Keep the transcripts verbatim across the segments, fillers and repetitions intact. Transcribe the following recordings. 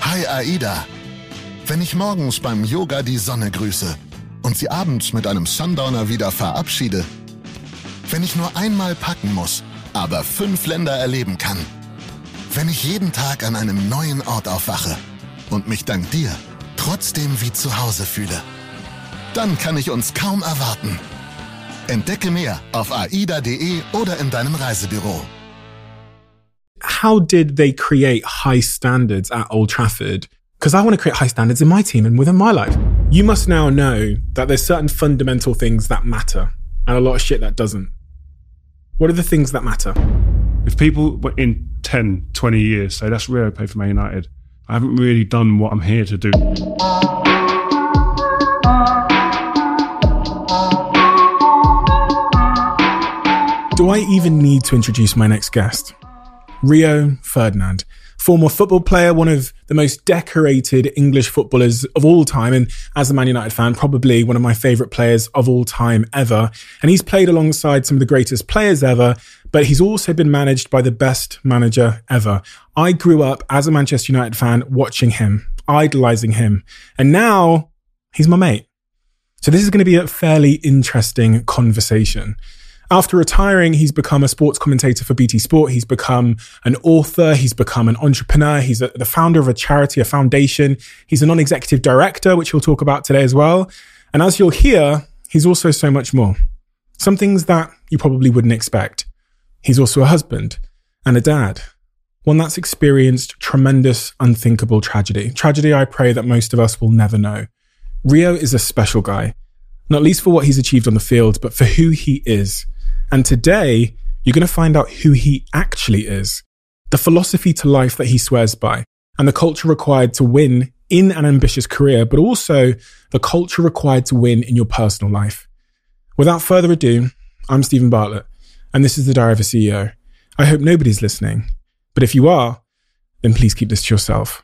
Hi Aida. Wenn ich morgens beim Yoga die Sonne grüße und sie abends mit einem Sundowner wieder verabschiede. Wenn ich nur einmal packen muss, aber fünf Länder erleben kann. Wenn ich jeden Tag an einem neuen Ort aufwache und mich dank dir trotzdem wie zu Hause fühle. Dann kann ich uns kaum erwarten. Entdecke mehr auf aida punkt de oder in deinem Reisebüro. How did they create high standards at Old Trafford? Because I want to create high standards in my team and within my life. You must now know that there's certain fundamental things that matter and a lot of shit that doesn't. What are the things that matter? If people in ten, twenty years say, that's Rio played for Man United, I haven't really done what I'm here to do. Do I even need to introduce my next guest? Rio Ferdinand, former football player, one of the most decorated English footballers of all time, and as a Man United fan, probably one of my favourite players of all time ever. And he's played alongside some of the greatest players ever, but he's also been managed by the best manager ever. I grew up as a Manchester United fan watching him, idolising him, and now he's my mate. So this is going to be a fairly interesting conversation. After retiring, he's become a sports commentator for B T Sport. He's become an author. He's become an entrepreneur. He's a, the founder of a charity, a foundation. He's a non-executive director, which he'll talk about today as well. And as you'll hear, he's also so much more. Some things that you probably wouldn't expect. He's also a husband and a dad. One that's experienced tremendous, unthinkable tragedy. Tragedy I pray that most of us will never know. Rio is a special guy, not least for what he's achieved on the field, but for who he is. And today, you're going to find out who he actually is, the philosophy to life that he swears by, and the culture required to win in an ambitious career, but also the culture required to win in your personal life. Without further ado, I'm Stephen Bartlett, and this is the Diary of a C E O. I hope nobody's listening, but if you are, then please keep this to yourself.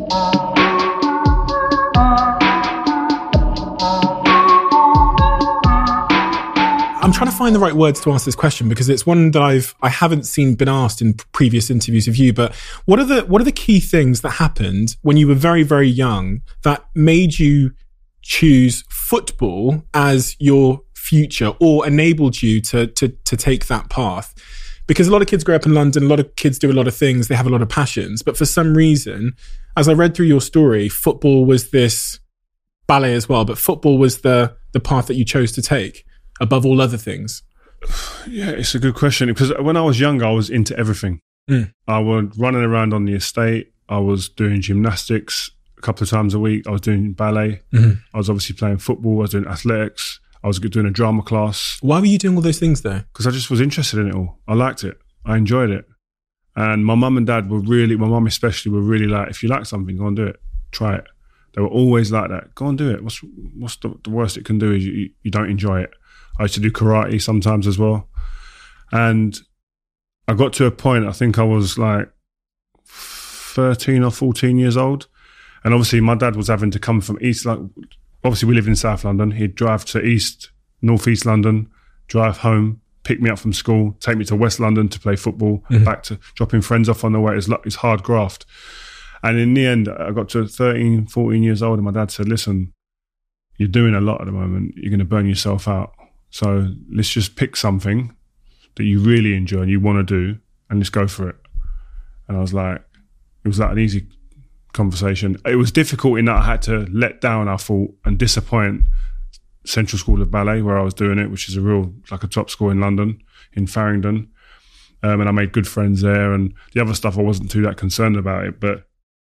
I'm trying to find the right words to ask this question because it's one that I've I haven't seen been asked in previous interviews of you. But what are the what are the key things that happened when you were very, very young that made you choose football as your future or enabled you to to to take that path? Because a lot of kids grow up in London, a lot of kids do a lot of things, they have a lot of passions, but for some reason, as I read through your story, football was this ballet as well, but football was the the path that you chose to take above all other things? Yeah, it's a good question because when I was younger, I was into everything. Mm. I was running around on the estate. I was doing gymnastics a couple of times a week. I was doing ballet. Mm-hmm. I was obviously playing football. I was doing athletics. I was doing a drama class. Why were you doing all those things though? Because I just was interested in it all. I liked it. I enjoyed it. And my mum and dad were really, my mum especially, were really like, if you like something, go and do it. Try it. They were always like that. Go and do it. What's what's the, the worst it can do is you, you don't enjoy it. I used to do karate sometimes as well. And I got to a point, I think I was like thirteen or fourteen years old. And obviously my dad was having to come from East, like, obviously we live in South London. He'd drive to East, North East London, drive home, pick me up from school, take me to West London to play football, mm-hmm. back to dropping friends off on the way. It's, it's hard graft. And in the end, I got to thirteen, fourteen years old and my dad said, listen, you're doing a lot at the moment. You're going to burn yourself out. So let's just pick something that you really enjoy and you want to do and let's go for it. And I was like, it was like an easy conversation. It was difficult in that I had to let down, I thought, and disappoint Central School of Ballet where I was doing it, which is a real, like a top school in London, in Farringdon. Um, and I made good friends there. And the other stuff, I wasn't too that concerned about it. But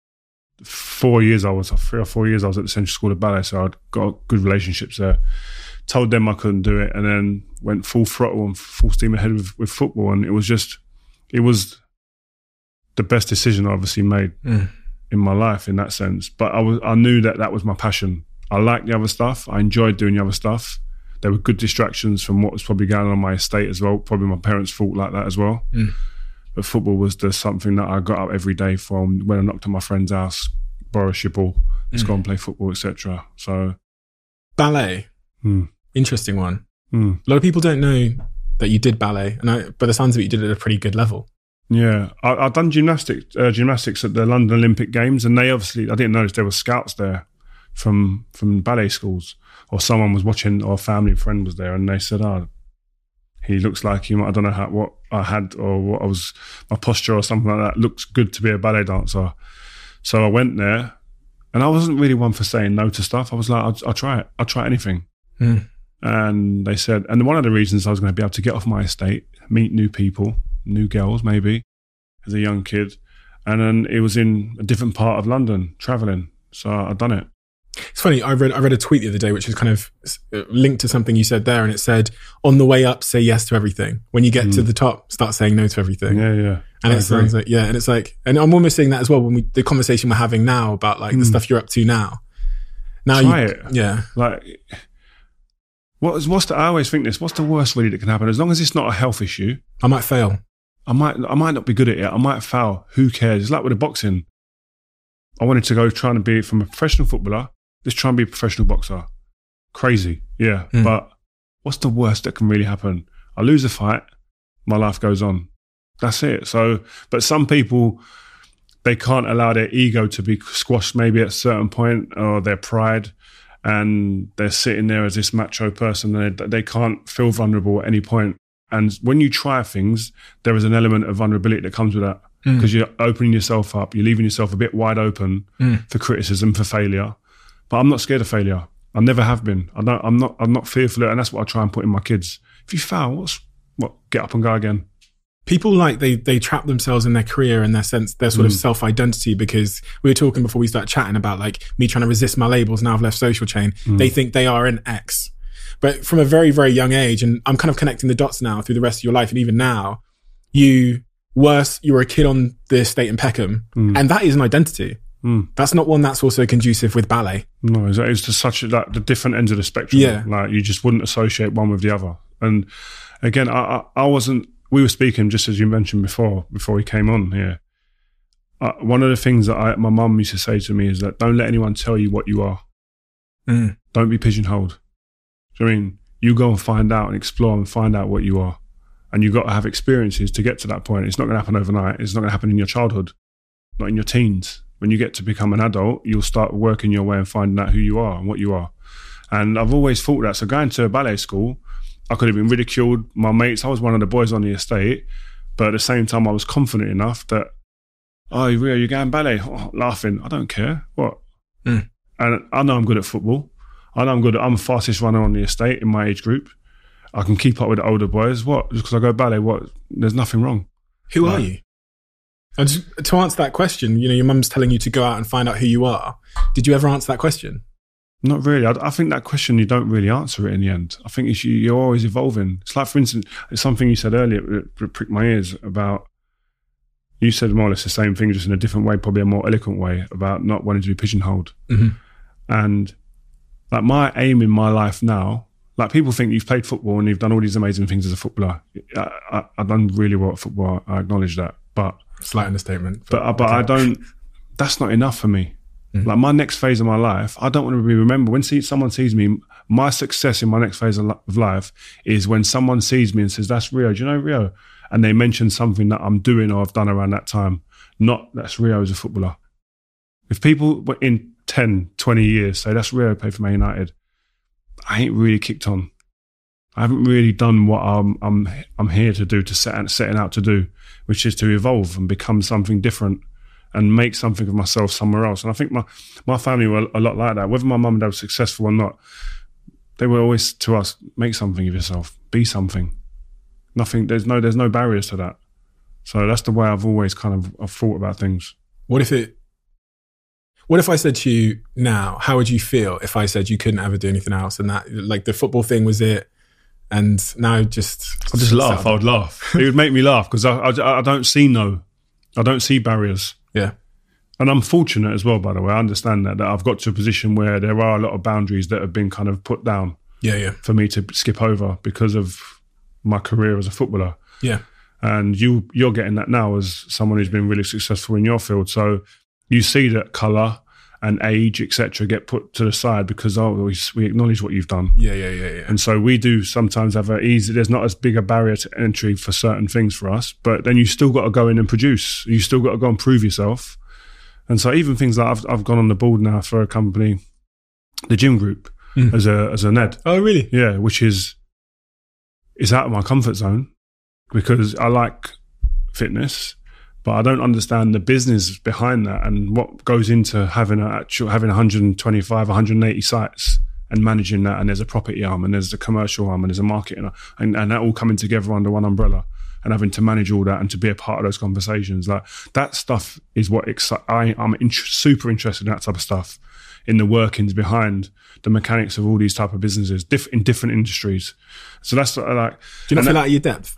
four years I was, three or four years I was at the Central School of Ballet, so I'd got good relationships there. Told them I couldn't do it and then went full throttle and full steam ahead with, with football. And it was just, it was the best decision I obviously made mm. in my life in that sense. But I was, I knew that that was my passion. I liked the other stuff. I enjoyed doing the other stuff. There were good distractions from what was probably going on in my estate as well. Probably my parents' fault like that as well. Mm. But football was the something that I got up every day from when I knocked on my friend's house, borrow your ball, let's mm. go and play football, et cetera. So ballet. Mm. Interesting one. Mm. A lot of people don't know that you did ballet, and I, by the sounds of it, you did it at a pretty good level. Yeah, I, I've done gymnastics, uh, gymnastics at the London Olympic Games, and they obviously, I didn't notice there were scouts there from from ballet schools, or someone was watching, or a family friend was there, and they said, "Oh, he looks like him." I don't know how, what I had or what I was, my posture or something like that looks good to be a ballet dancer. So I went there, and I wasn't really one for saying no to stuff. I was like, I'll, I'll try it. I'll try anything. Mm. And they said, and one of the reasons I was going to be able to get off my estate, meet new people, new girls maybe, as a young kid, and then it was in a different part of London, travelling. So I'd done it. It's funny, I read I read a tweet the other day which is kind of linked to something you said there, and it said, on the way up, say yes to everything. When you get mm. to the top, start saying no to everything. Yeah, yeah. And I it agree. sounds like, yeah, and it's like, and I'm almost seeing that as well when we, the conversation we're having now about like mm. the stuff you're up to now. Now Try you, it. Yeah. Like, what is, what's the, I always think this, what's the worst really that can happen? As long as it's not a health issue. I might fail. I might I might not be good at it. I might foul. Who cares? It's like with the boxing. I wanted to go trying to be from a professional footballer, just try and be a professional boxer. Crazy, yeah. Mm. But what's the worst that can really happen? I lose a fight, my life goes on. That's it. So, but some people, they can't allow their ego to be squashed maybe at a certain point, or their pride, and they're sitting there as this macho person, and they, they can't feel vulnerable at any point. And when you try things, there is an element of vulnerability that comes with that, because mm. you're opening yourself up, you're leaving yourself a bit wide open mm. for criticism, for failure. But I'm not scared of failure. I never have been. I don't, I'm not. I'm not fearful of it, and that's what I try and put in my kids. If you fail, what's what? Get up and go again. People like they they trap themselves in their career and their sense, their sort mm. of self identity, because we were talking before we started chatting about like me trying to resist my labels. Now I've left Social Chain. Mm. They think they are an X. But from a very, very young age, and I'm kind of connecting the dots now through the rest of your life, and even now, you were, you were a kid on the estate in Peckham, mm. and that is an identity. Mm. That's not one that's also conducive with ballet. No, it's, it's just such a, like, the different ends of the spectrum. Yeah. Like, you just wouldn't associate one with the other. And again, I, I, I wasn't, we were speaking, just as you mentioned before, before we came on here. Uh, one of the things that I, my mum used to say to me is that don't let anyone tell you what you are. Mm. Don't be pigeonholed. I mean, you go and find out and explore and find out what you are. And you've got to have experiences to get to that point. It's not going to happen overnight. It's not going to happen in your childhood, not in your teens. When you get to become an adult, you'll start working your way and finding out who you are and what you are. And I've always thought that. So going to a ballet school, I could have been ridiculed. My mates, I was one of the boys on the estate. But at the same time, I was confident enough that, oh, Rio, you're going ballet? Oh, laughing. I don't care. What? Mm. And I know I'm good at football. I know I'm good. I'm the fastest runner on the estate in my age group. I can keep up with the older boys. What? Just because I go ballet, what? There's nothing wrong. Who like, are you? And just, to answer that question, you know, your mum's telling you to go out and find out who you are. Did you ever answer that question? Not really. I, I think that question, you don't really answer it in the end. I think it's, you, you're always evolving. It's like, for instance, it's something you said earlier that pricked my ears about, you said more or less the same thing, just in a different way, probably a more eloquent way, about not wanting to be pigeonholed. Mm-hmm. And like my aim in my life now, like people think you've played football and you've done all these amazing things as a footballer. I, I, I've done really well at football. I acknowledge that, but slight understatement. But but, but I don't. That's not enough for me. Mm-hmm. Like my next phase of my life, I don't want to be remembered. When see, someone sees me, my success in my next phase of, li- of life is when someone sees me and says, "That's Rio. Do you know Rio?" And they mention something that I'm doing or I've done around that time. Not that's Rio as a footballer. If people in ten, twenty years say that's Rio played for Man United, I ain't really kicked on. I haven't really done what I'm I'm I'm here to do, to set setting out to do, which is to evolve and become something different and make something of myself somewhere else. And I think my my family were a lot like that. Whether my mum and dad were successful or not, they were always to us, make something of yourself, be something. Nothing. There's no there's no barriers to that. So that's the way I've always kind of I've thought about things. What if it? What if I said to you now, how would you feel if I said you couldn't ever do anything else, and that like the football thing was it, and now just I'd just laugh. I would laugh. It would make me laugh because I, I I don't see no, I don't see barriers. Yeah, and I'm fortunate as well. By the way, I understand that that I've got to a position where there are a lot of boundaries that have been kind of put down. Yeah, yeah. For me to skip over because of my career as a footballer. Yeah, and you you're getting that now as someone who's been really successful in your field. So you see that colour and age, et cetera, get put to the side because oh, we, we acknowledge what you've done. Yeah, yeah, yeah, yeah. And so we do sometimes have a easy. There's not as big a barrier to entry for certain things for us, but then you still got to go in and produce. You still got to go and prove yourself. And so even things like I've I've gone on the board now for a company, the Gym Group, mm. as a as a N E D. Oh, really? Yeah, which is is out of my comfort zone because I like fitness. But I don't understand the business behind that and what goes into having a actual having one hundred twenty-five, one hundred eighty sites and managing that. And there's a property arm and there's a commercial arm and there's a marketing arm, and, and that all coming together under one umbrella and having to manage all that and to be a part of those conversations. Like that stuff is what exci- I, I'm in, super interested in that type of stuff, in the workings behind the mechanics of all these type of businesses diff- in different industries. So that's what I like. Do you not feel that, out of your depth?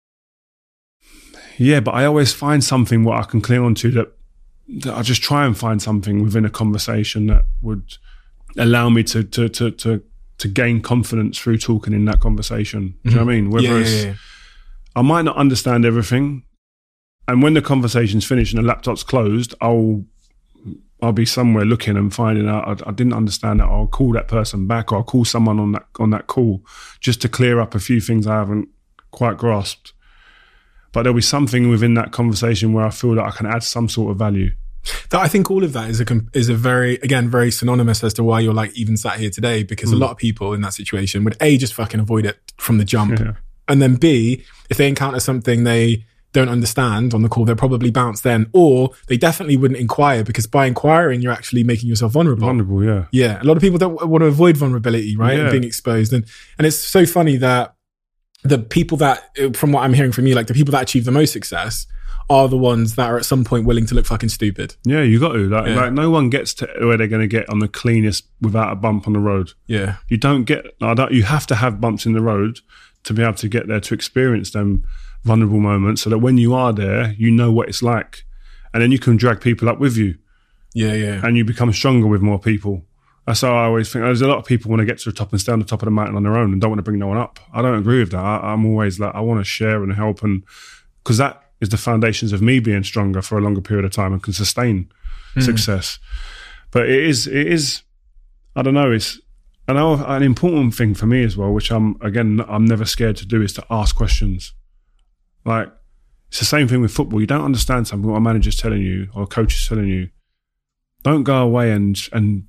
Yeah, but I always find something what I can cling on to that, that I just try and find something within a conversation that would allow me to to to to, to gain confidence through talking in that conversation. Do you mm-hmm. know what I mean? Whether yeah, it's, yeah, yeah. I might not understand everything, and when the conversation's finished and the laptop's closed, I'll I'll be somewhere looking and finding out I, I didn't understand that. I'll call that person back, or I'll call someone on that on that call just to clear up a few things I haven't quite grasped. But there'll be something within that conversation where I feel that I can add some sort of value. That I think all of that is a is a very, again, very synonymous as to why you're like even sat here today, because mm. a lot of people in that situation would A, just fucking avoid it from the jump. Yeah. And then B, if they encounter something they don't understand on the call, they'll probably bounce then, or they definitely wouldn't inquire, because by inquiring, you're actually making yourself vulnerable. Vulnerable, yeah. Yeah. A lot of people don't want to avoid vulnerability, right? Yeah. And being exposed. And, and it's so funny that the people that, from what I'm hearing from you, like the people that achieve the most success are the ones that are at some point willing to look fucking stupid. Yeah, you got to. Like, yeah. like no one gets to where they're going to get on the cleanest without a bump on the road. Yeah. You don't get, I don't, you have to have bumps in the road to be able to get there, to experience them vulnerable moments, so that when you are there, you know what it's like. And then you can drag people up with you. Yeah, yeah. And you become stronger with more people. That's how I always think. There's a lot of people want to get to the top and stay on the top of the mountain on their own and don't want to bring no one up. I don't agree with that. I, I'm always like, I want to share and help, and because that is the foundations of me being stronger for a longer period of time and can sustain mm. success. But it is, it is, I don't know, it's, I know an important thing for me as well, which I'm, again, I'm never scared to do, is to ask questions. Like, it's the same thing with football. You don't understand something, what a manager's telling you or a coach is telling you. Don't go away and, and,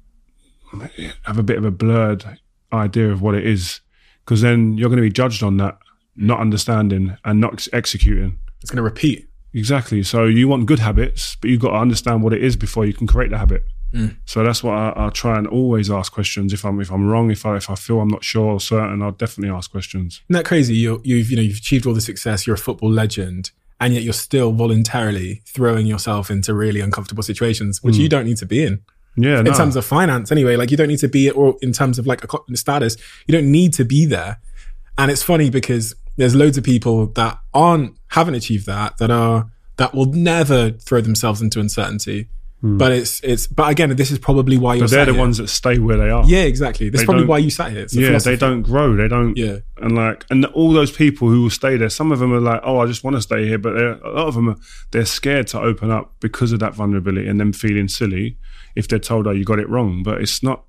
have a bit of a blurred idea of what it is, because then you're going to be judged on that, not understanding and not ex- executing. It's going to repeat. Exactly. So you want good habits, but you've got to understand what it is before you can create the habit. Mm. So that's what I, I try and always ask questions. If I'm if I'm wrong, if I if I feel I'm not sure or certain, I'll definitely ask questions. Isn't that crazy? You you've you know you've achieved all the success. You're a football legend, and yet you're still voluntarily throwing yourself into really uncomfortable situations, which mm. you don't need to be in. Yeah, in no. terms of finance anyway, like you don't need to be, or in terms of like a status, you don't need to be there. And it's funny because there's loads of people that aren't, haven't achieved that, that are, that will never throw themselves into uncertainty. Hmm. But it's, it's, but again, this is probably why you're But they're sat the here. ones that stay where they are. Yeah, exactly. This they is probably don't, why you sat here. It's a yeah, philosophy. they don't grow. They don't. Yeah. And like, and all those people who will stay there, some of them are like, oh, I just want to stay here. But a lot of them are, they're scared to open up because of that vulnerability and them feeling silly if they're told, oh, you got it wrong. But it's not,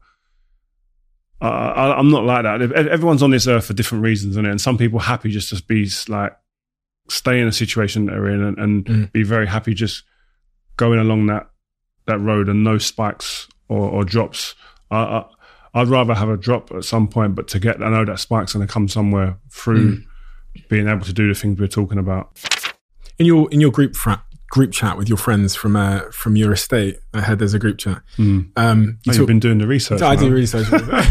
uh, I, I'm not like that. Everyone's on this earth for different reasons, isn't it? And some people are happy just to be like, stay in a situation that they're in and, and mm. be very happy just going along that, that road and no spikes or, or drops. I, I, I'd rather have a drop at some point, but to get, I know that spike's going to come somewhere through mm. being able to do the things we're talking about. In your in your group frat, group chat with your friends from uh, from your estate, I heard there's a group chat. Mm. Um, you oh, talk, you've been doing the research. I right? do research.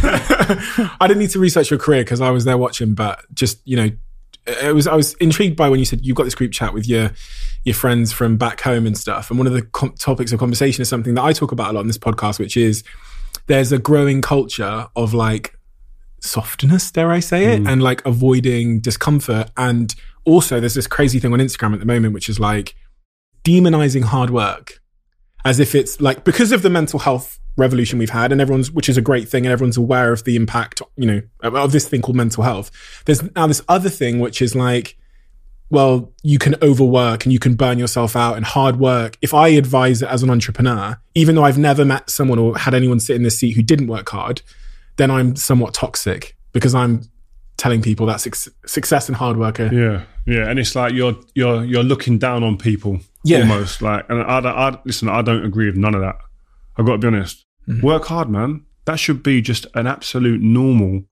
I didn't need to research your career because I was there watching, but just, you know, it was I was intrigued by when you said you've got this group chat with your your friends from back home and stuff. And one of the com- topics of conversation is something that I talk about a lot in this podcast, which is there's a growing culture of like softness, dare I say it, mm. and like avoiding discomfort. And also there's this crazy thing on Instagram at the moment, which is like demonizing hard work as if it's like, because of the mental health revolution we've had and everyone's, which is a great thing, and everyone's aware of the impact, you know, of this thing called mental health. There's now this other thing, which is like, well, you can overwork and you can burn yourself out, and hard work. If I advise it as an entrepreneur, even though I've never met someone or had anyone sit in this seat who didn't work hard, then I'm somewhat toxic because I'm telling people that su- success and hard work are... Yeah, yeah. And it's like you're you're you're looking down on people, yeah. almost. Like, and I, I, listen, I don't agree with none of that. I've got to be honest. Mm-hmm. Work hard, man. That should be just an absolute normal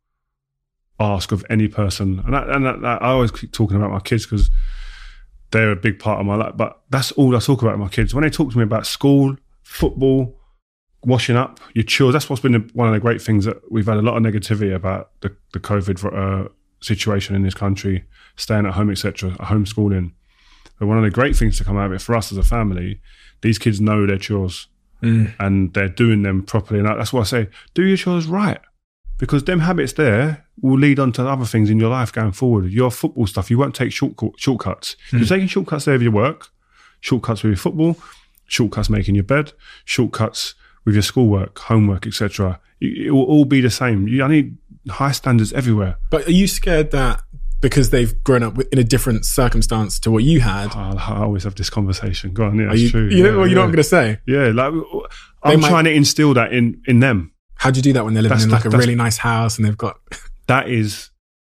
ask of any person. And, that, and that, that, I always keep talking about my kids because they're a big part of my life. But that's all I talk about with my kids. When they talk to me about school, football, washing up, your chores, that's what's been one of the great things that we've had a lot of negativity about the, the COVID uh, situation in this country, staying at home, et cetera, homeschooling. But one of the great things to come out of it for us as a family, these kids know their chores mm. and they're doing them properly. And that's why I say, do your chores right. Because them habits there will lead on to other things in your life going forward. Your football stuff, you won't take short, shortcuts. Mm. You're taking shortcuts there with your work, shortcuts with your football, shortcuts making your bed, shortcuts with your schoolwork, homework, et cetera. It will all be the same. You, I need high standards everywhere. But are you scared that because they've grown up in a different circumstance to what you had? Oh, I always have this conversation. Go on, yeah, it's you, true. You know, yeah, well, you yeah. know what I'm going to say? Yeah, like I'm might, trying to instill that in, in them. How do you do that when they're living that's, in like that's, a really nice house and they've got... That is...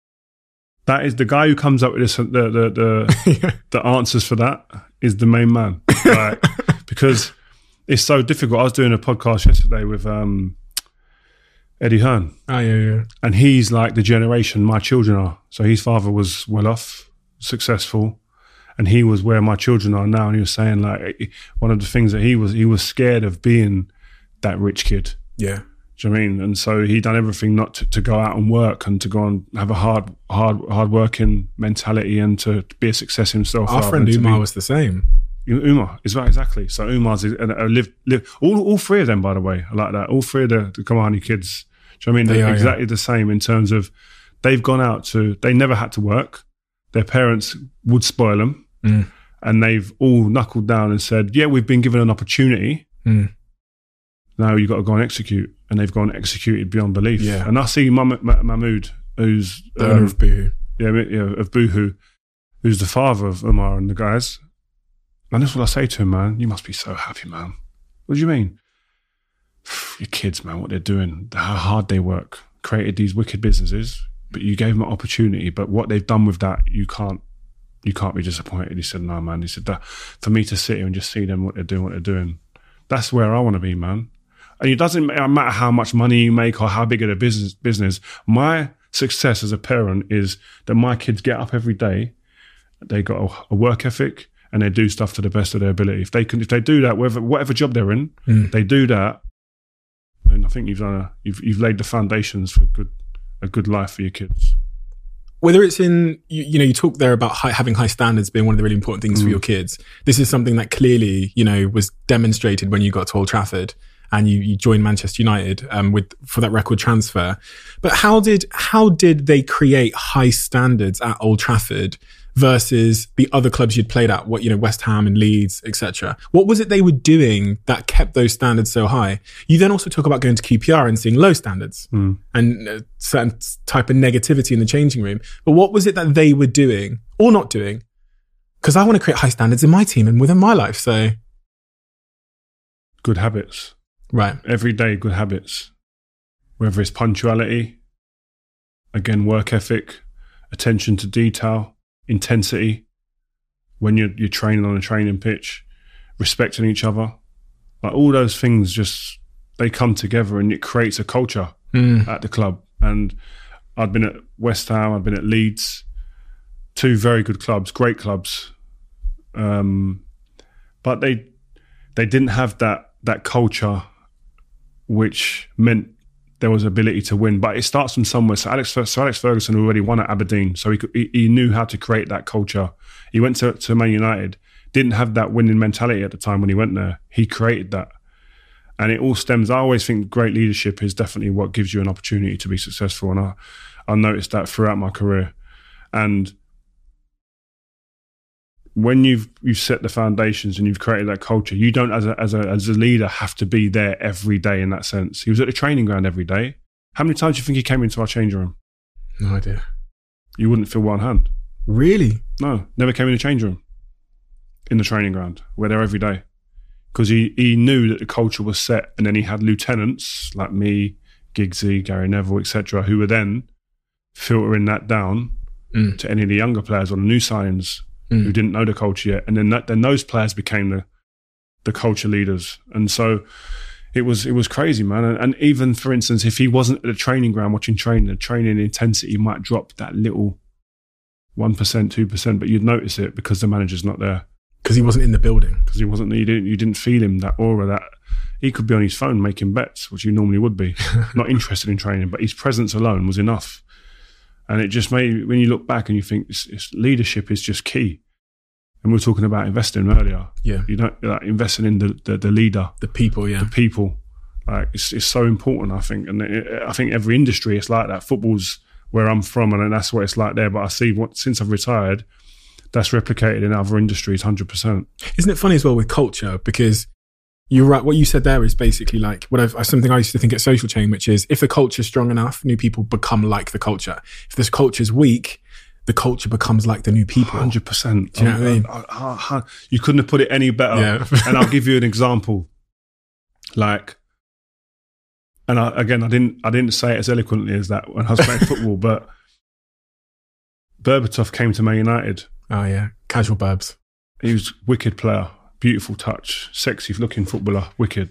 That is the guy who comes up with this, the the the, the answers for that is the main man. Like, because it's so difficult. I was doing a podcast yesterday with um, Eddie Hearn. Oh, yeah, yeah. And he's like the generation my children are. So his father was well off, successful, and he was where my children are now. And he was saying like one of the things that he was, he was scared of being that rich kid. Yeah. Do you know what I mean? And so he done everything not to, to go out and work and to go and have a hard, hard, hard working mentality and to be a success himself. Our friend Umar be, was the same. Umar is right, exactly. So Umar's a, a, a live, live all, all three of them, by the way, are like that. All three of the, the Kamani kids. Do you know what I mean? They They're are, exactly yeah. the same in terms of they've gone out to, they never had to work. Their parents would spoil them. Mm. And they've all knuckled down and said, yeah, we've been given an opportunity. Mm. Now you've got to go and execute. And they've gone executed beyond belief. Yeah. And I see Mah- Mah- Mahmood, who's the owner um, of Boohoo. Yeah, yeah, of Boohoo, who's the father of Umar and the guys. And that's what I say to him, man. You must be so happy, man. What do you mean? Your kids, man, what they're doing, how hard they work, created these wicked businesses, but you gave them an opportunity. But what they've done with that, you can't, you can't be disappointed. He said, no, man. He said that for me to sit here and just see them, what they're doing, what they're doing. That's where I want to be, man. And it doesn't matter how much money you make or how big of a business, business. My success as a parent is that my kids get up every day, they got a, a work ethic, and they do stuff to the best of their ability. If they can, if they do that, whatever, whatever job they're in, mm. they do that, then I think you've done a, you've you've laid the foundations for good, a good life for your kids. Whether it's in, you, you know, you talk there about high, having high standards being one of the really important things mm. for your kids. This is something that clearly, you know, was demonstrated when you got to Old Trafford. And you, you joined Manchester United um, with for that record transfer. But how did how did they create high standards at Old Trafford versus the other clubs you'd played at? What you know, West Ham and Leeds, et cetera. What was it they were doing that kept those standards so high? You then also talk about going to Q P R and seeing low standards mm. and a certain type of negativity in the changing room. But what was it that they were doing or not doing? Because I want to create high standards in my team and within my life. So good habits. Right. Everyday good habits, whether it's punctuality, again, work ethic, attention to detail, intensity, when you're, you're training on a training pitch, respecting each other. Like all those things just, they come together and it creates a culture mm. at the club. And I'd been at West Ham, I'd been at Leeds, two very good clubs, great clubs. Um, but they they didn't have that that culture which meant there was ability to win. But it starts from somewhere. So Alex, so Alex Ferguson already won at Aberdeen, so he, could, he he knew how to create that culture. He went to, to Man United, didn't have that winning mentality at the time when he went there. He created that. And it all stems, I always think great leadership is definitely what gives you an opportunity to be successful. And I, I noticed that throughout my career. And when you've you've set the foundations and you've created that culture, you don't, as a as a as a leader, have to be there every day in that sense. He was at the training ground every day. How many times do you think he came into our changing room? No idea. You wouldn't feel one hand. Really? No, never came in the change room in the training ground. We're there every day. Because he, he knew that the culture was set, and then he had lieutenants like me, Giggsy, Gary Neville, et cetera, who were then filtering that down mm. to any of the younger players or the new signings mm. who didn't know the culture yet. And then that, then those players became the the culture leaders. And so it was it was crazy, man. And, and even, for instance, if he wasn't at the training ground watching training, the training intensity might drop that little one percent, two percent, but you'd notice it because the manager's not there. Because he wasn't in the building. Because he wasn't, you didn't, you didn't feel him, that aura, that he could be on his phone making bets, which you normally would be, not interested in training, but his presence alone was enough. And it just made, when you look back and you think it's, it's leadership is just key. And we were talking about investing earlier. Yeah. You don't, like, investing in the, the, the leader. The people, yeah. The people. Like, it's, it's so important, I think. And it, I think every industry is like that. Football's where I'm from, and that's what it's like there. But I see what, since I've retired, that's replicated in other industries, one hundred percent. Isn't it funny as well with culture? Because you're right, what you said there is basically like what I've, something I used to think at Social Chain, which is if the culture is strong enough, new people become like the culture. If this culture is weak, the culture becomes like the new people. one hundred percent. Do you know what I mean? I, I, I, you couldn't have put it any better. Yeah. And I'll give you an example. Like, and I, again, I didn't I didn't say it as eloquently as that when I was playing football, but Berbatov came to Man United. Oh, yeah. Casual Burbs. He was a wicked player, beautiful touch, sexy looking footballer, wicked.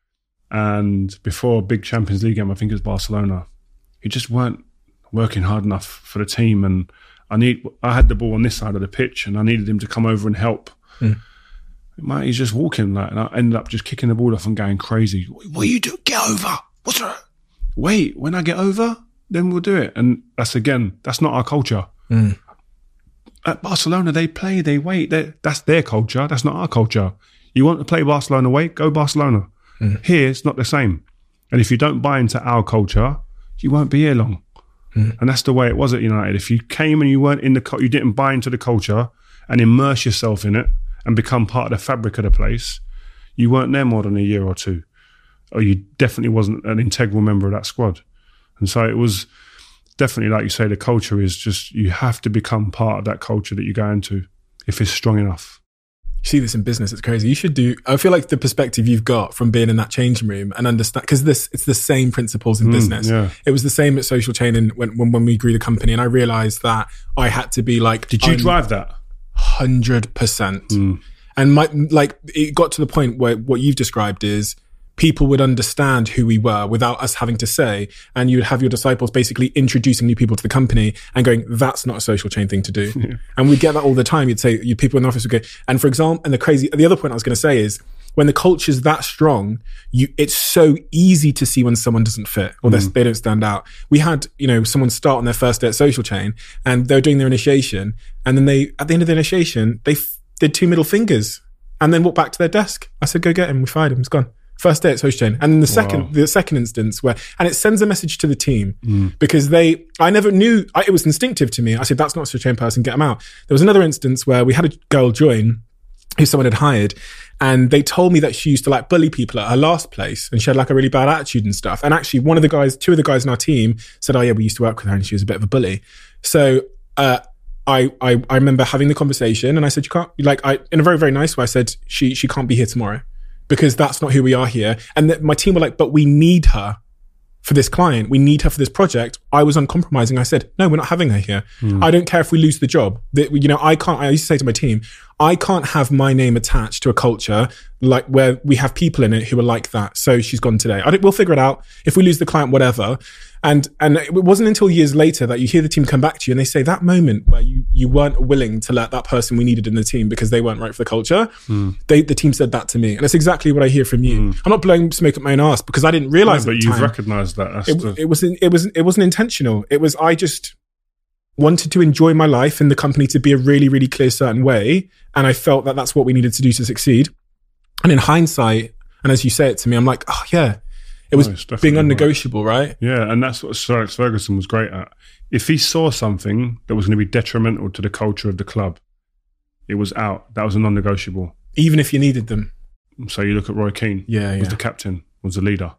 And before a big Champions League game, I think it was Barcelona, he just weren't working hard enough for the team. And I need, I had the ball on this side of the pitch and I needed him to come over and help. Mm. Mate, he's just walking, like, and I ended up just kicking the ball off and going crazy. What are you doing? Get over. What's that? Wait, when I get over, then we'll do it. And that's, again, that's not our culture. Mm. At Barcelona, they play, they wait. They, that's their culture. That's not our culture. You want to play Barcelona, wait, go Barcelona. Mm. Here, it's not the same. And if you don't buy into our culture, you won't be here long. Mm. And that's the way it was at United. If you came and you weren't in the, you didn't buy into the culture and immerse yourself in it and become part of the fabric of the place, you weren't there more than a year or two. Or you definitely wasn't an integral member of that squad. And so it was definitely, like you say, the culture is just, you have to become part of that culture that you go into if it's strong enough. You see this in business, it's crazy. You should do, I feel like the perspective you've got from being in that changing room and understand, because this, it's the same principles in mm, business. Yeah. It was the same at Social Chain and when, when, when we grew the company, and I realized that I had to be like, did you un- drive that? one hundred percent. Mm. And my, like, it got to the point where what you've described is, people would understand who we were without us having to say, and you would have your disciples basically introducing new people to the company and going, that's not a Social Chain thing to do. Yeah. And we'd get that all the time. You'd say, you people in the office would go, and for example, and the crazy, the other point I was going to say is, when the culture's that strong, you, it's so easy to see when someone doesn't fit or mm. they don't stand out. We had, you know, someone start on their first day at Social Chain and they were doing their initiation, and then they, at the end of the initiation, they f- did two middle fingers and then walked back to their desk. I said, go get him. We fired him. He's gone. First day at Social Chain. And then the second, wow. the second instance where, and it sends a message to the team mm. because they, I never knew, I, it was instinctive to me. I said, that's not a Social Chain person, get them out. There was another instance where we had a girl join who someone had hired, and they told me that she used to like bully people at her last place and she had like a really bad attitude and stuff. And actually one of the guys, two of the guys in our team said, oh yeah, we used to work with her and she was a bit of a bully. So, uh, I, I, I remember having the conversation and I said, you can't, like, I, in a very, very nice way, I said, she, she can't be here tomorrow, because that's not who we are here. And th- my team were like, but we need her for this client. We need her for this project. I was uncompromising. I said, no, we're not having her here. Mm. I don't care if we lose the job. The, you know, I can't, I used to say to my team, I can't have my name attached to a culture like where we have people in it who are like that. So she's gone today. I don't, we'll figure it out. If we lose the client, whatever. And, and it wasn't until years later that you hear the team come back to you and they say that moment where you, you weren't willing to let that person we needed in the team because they weren't right for the culture. Mm. They, the team said that to me. And it's exactly what I hear from you. Mm. I'm not blowing smoke at my own ass because I didn't realize no, at but the you've time. recognized that. That's it, the... it wasn't, it wasn't, it wasn't intentional. It was, I just wanted to enjoy my life and the company to be a really, really clear certain way. And I felt that that's what we needed to do to succeed. And in hindsight, and as you say it to me, I'm like, oh yeah, it was no, being unnegotiable, right. right? Yeah, and that's what Sir Alex Ferguson was great at. If he saw something that was going to be detrimental to the culture of the club, it was out. That was a non-negotiable. Even if you needed them. So you look at Roy Keane. Yeah, yeah. Was the captain, was the leader.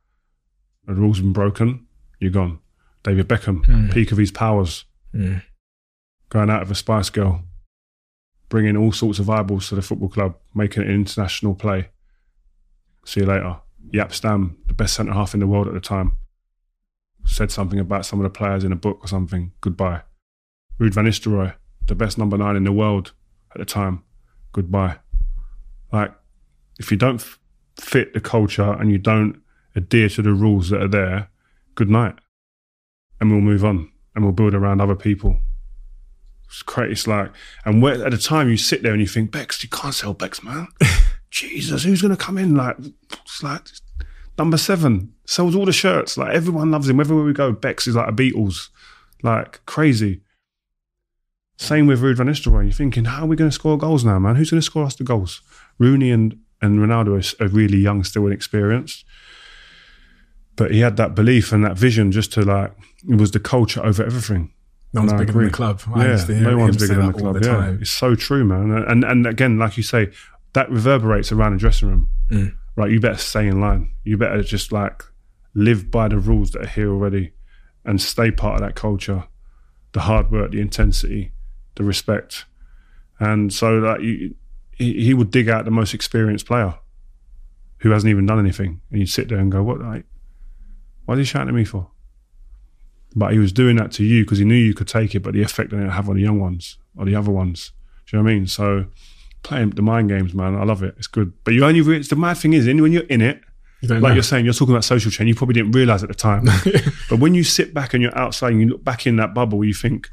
The rules have been broken, you're gone. David Beckham, mm. peak of his powers. Mm. going out of a Spice Girl, bringing all sorts of eyeballs to the football club, making it an international play. See you later. Jaap Stam, the best centre-half in the world at the time, said something about some of the players in a book or something. Goodbye. Ruud van Nistelrooy, the best number nine in the world at the time. Goodbye. Like, if you don't f- fit the culture and you don't adhere to the rules that are there, good night. And we'll move on and we'll build around other people. It's crazy. It's like, and where, at the time you sit there and you think, Bex, you can't sell Bex, man. Jesus, who's going to come in? Like, it's like number seven sells all the shirts. Like, everyone loves him. Wherever we go, Bex is like a Beatles. Like, crazy. Same with Ruud van Nistelrooy. You're thinking, how are we going to score goals now, man? Who's going to score us the goals? Rooney and, and Ronaldo are really young, still inexperienced. But he had that belief and that vision just to, like, it was the culture over everything. No one's bigger than the club. I yeah, no one's bigger than the club. The yeah, it's so true, man. And and again, like you say, that reverberates around the dressing room. Mm. Right, you better stay in line. You better just like live by the rules that are here already, and stay part of that culture, the hard work, the intensity, the respect. And so, like, you, he, he would dig out the most experienced player who hasn't even done anything, and you'd sit there and go, "What? Like, what are you shouting at me for?" But he was doing that to you because he knew you could take it, but the effect that it would have on the young ones or the other ones. Do you know what I mean? So playing the mind games, man, I love it. It's good. But you only, re- the mad thing is, when you're in it, you like know. You're saying, you're talking about social chain, you probably didn't realise at the time. But when you sit back and you're outside and you look back in that bubble, you think,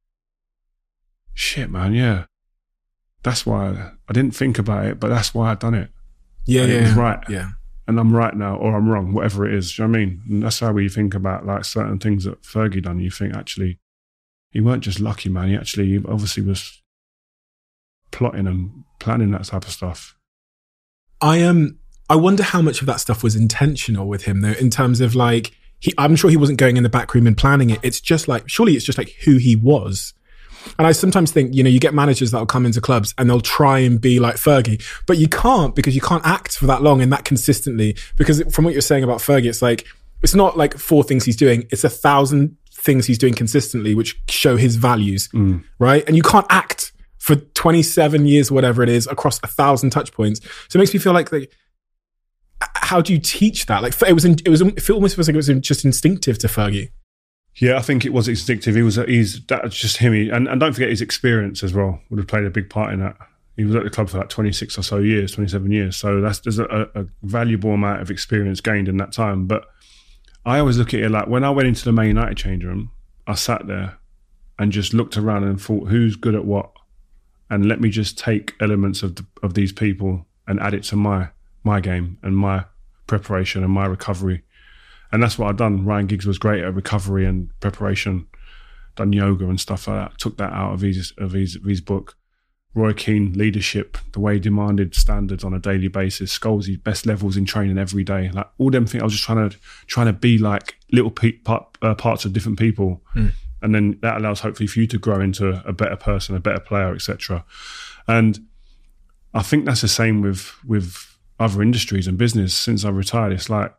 shit, man, yeah. That's why I didn't think about it, but that's why I'd done it. Yeah, and yeah. It was right. Yeah. And I'm right now, or I'm wrong, whatever it is. Do you know what I mean? And that's how we think about like certain things that Fergie done. You think, actually, he weren't just lucky, man. He actually he obviously was plotting and planning that type of stuff. I um, I wonder how much of that stuff was intentional with him, though, in terms of like, he, I'm sure he wasn't going in the back room and planning it. It's just like, surely it's just like who he was. And I sometimes think, you know, you get managers that will come into clubs and they'll try and be like Fergie, but you can't, because you can't act for that long and that consistently. Because from what you're saying about Fergie, it's like, it's not like four things he's doing. It's a thousand things he's doing consistently, which show his values, mm. right? And you can't act for twenty-seven years, whatever it is, across a thousand touch points. So it makes me feel like, like how do you teach that? Like it was, it was, it almost feels like it was just instinctive to Fergie. Yeah, I think it was instinctive. He was, he's, that's just him. He, and, and don't forget his experience as well would have played a big part in that. He was at the club for like twenty-six or so years, twenty-seven years. So that's, there's a, a valuable amount of experience gained in that time. But I always look at it like when I went into the Man United change room, I sat there and just looked around and thought, who's good at what? And let me just take elements of the, of these people and add it to my my game and my preparation and my recovery. And that's what I've done. Ryan Giggs was great at recovery and preparation, done yoga and stuff like that. Took that out of his, of his, of his book. Roy Keane, leadership, the way he demanded standards on a daily basis. Scholesy, best levels in training every day. Like all them things, I was just trying to trying to be like little pe- part, uh, parts of different people. Mm. And then that allows hopefully for you to grow into a better person, a better player, et cetera. And I think that's the same with, with other industries and business. Since I retired, it's like,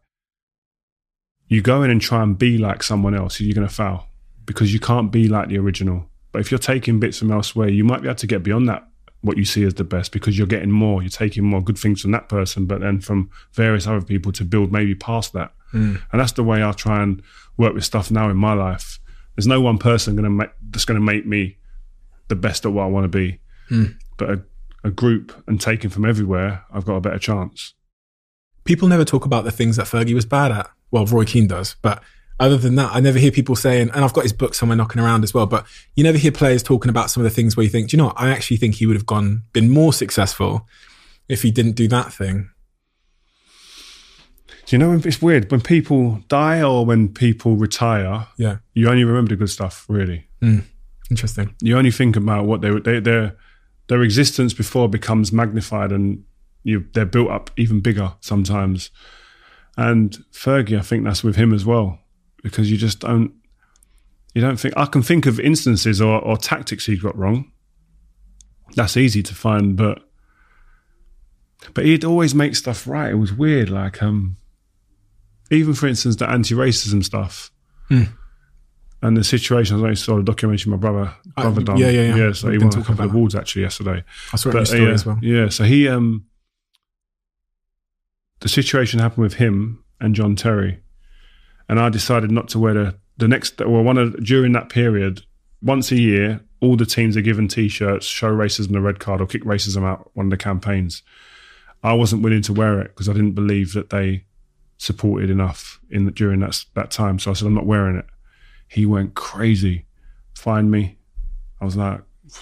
you go in and try and be like someone else, you're going to fail because you can't be like the original. But if you're taking bits from elsewhere, you might be able to get beyond that, what you see as the best, because you're getting more, you're taking more good things from that person, but then from various other people to build maybe past that. Mm. And that's the way I try and work with stuff now in my life. There's no one person going to make that's going to make me the best at what I want to be. Mm. But a, a group and taking from everywhere, I've got a better chance. People never talk about the things that Fergie was bad at. Well, Roy Keane does, but other than that, I never hear people saying, and I've got his book somewhere knocking around as well, but you never hear players talking about some of the things where you think, do you know what? I actually think he would have gone, been more successful if he didn't do that thing. Do you know, it's weird, when people die or when people retire, yeah, you only remember the good stuff, really. Mm, interesting. You only think about what they, they, their, their existence before becomes magnified and you, they're built up even bigger sometimes. And Fergie, I think that's with him as well, because you just don't, you don't think, I can think of instances or, or tactics he got wrong. That's easy to find, but but he'd always make stuff right. It was weird, like, um, even for instance, the anti-racism stuff. Mm. And the situation, I saw the documentary my brother, brother uh, done. Yeah, yeah, yeah. Yeah, so We've he been won a talking couple of about awards actually yesterday. I saw it in But, your story yeah, as well. Yeah, so he, um, the situation happened with him and John Terry. And I decided not to wear the, the next, well, one of, during that period, once a year, all the teams are given T-shirts, show racism the red card or kick racism out one of the campaigns. I wasn't willing to wear it because I didn't believe that they supported enough in the, during that that time. So I said, I'm not wearing it. He went crazy, fined me. I was like,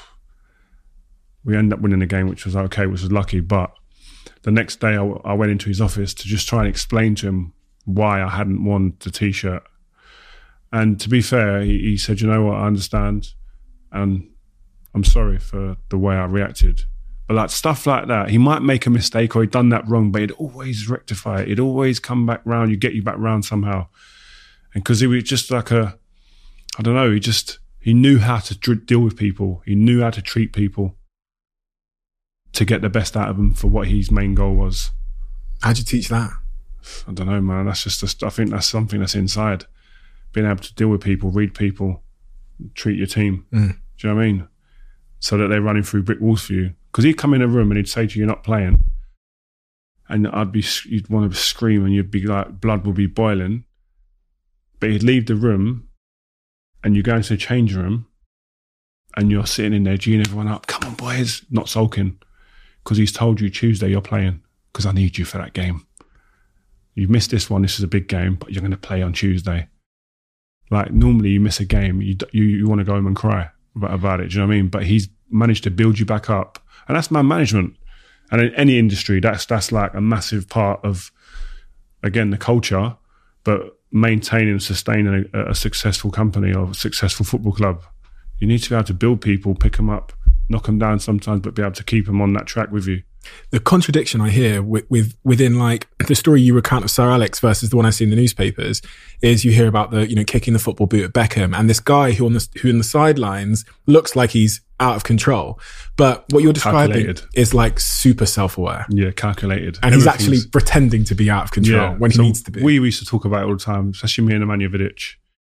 we ended up winning the game, which was okay, which was lucky. But the next day I, I went into his office to just try and explain to him why I hadn't worn the T-shirt. And to be fair, he, he said, you know what, I understand. And I'm sorry for the way I reacted. But like stuff like that, he might make a mistake or he'd done that wrong, but he'd always rectify it. He'd always come back round. You get you back round somehow. And because he was just like a, I don't know, he just, he knew how to dr- deal with people. He knew how to treat people to get the best out of them for what his main goal was. How'd you teach that? I don't know, man. That's just, a, I think that's something that's inside. Being able to deal with people, read people, treat your team. Mm. Do you know what I mean? So that they're running through brick walls for you. Because he'd come in a room and he'd say to you, you're not playing. And I'd be, you'd want to scream and you'd be like, blood would be boiling. But he'd leave the room and you go into the change room and you're sitting in there, geeing everyone up. Come on, boys. Not sulking. Because he's told you Tuesday you're playing. Because I need you for that game. You missed this one. This is a big game, but you're going to play on Tuesday. Like normally you miss a game, you you, you want to go home and cry about, about it. Do you know what I mean? But he's managed to build you back up. And that's man management. And in any industry, that's that's like a massive part of, again, the culture, but maintaining and sustaining a, a successful company or a successful football club. You need to be able to build people, pick them up, knock them down sometimes, but be able to keep them on that track with you. The contradiction I hear with, with within like the story you recount of Sir Alex versus the one I see in the newspapers is you hear about the, you know, kicking the football boot at Beckham and this guy who on the, who in the sidelines looks like he's out of control. But what you're describing calculated. Is like super self-aware. Yeah, calculated. And he's actually pretending to be out of control yeah. when he so needs to be. We used to talk about it all the time, especially me and Nemanja Vidic.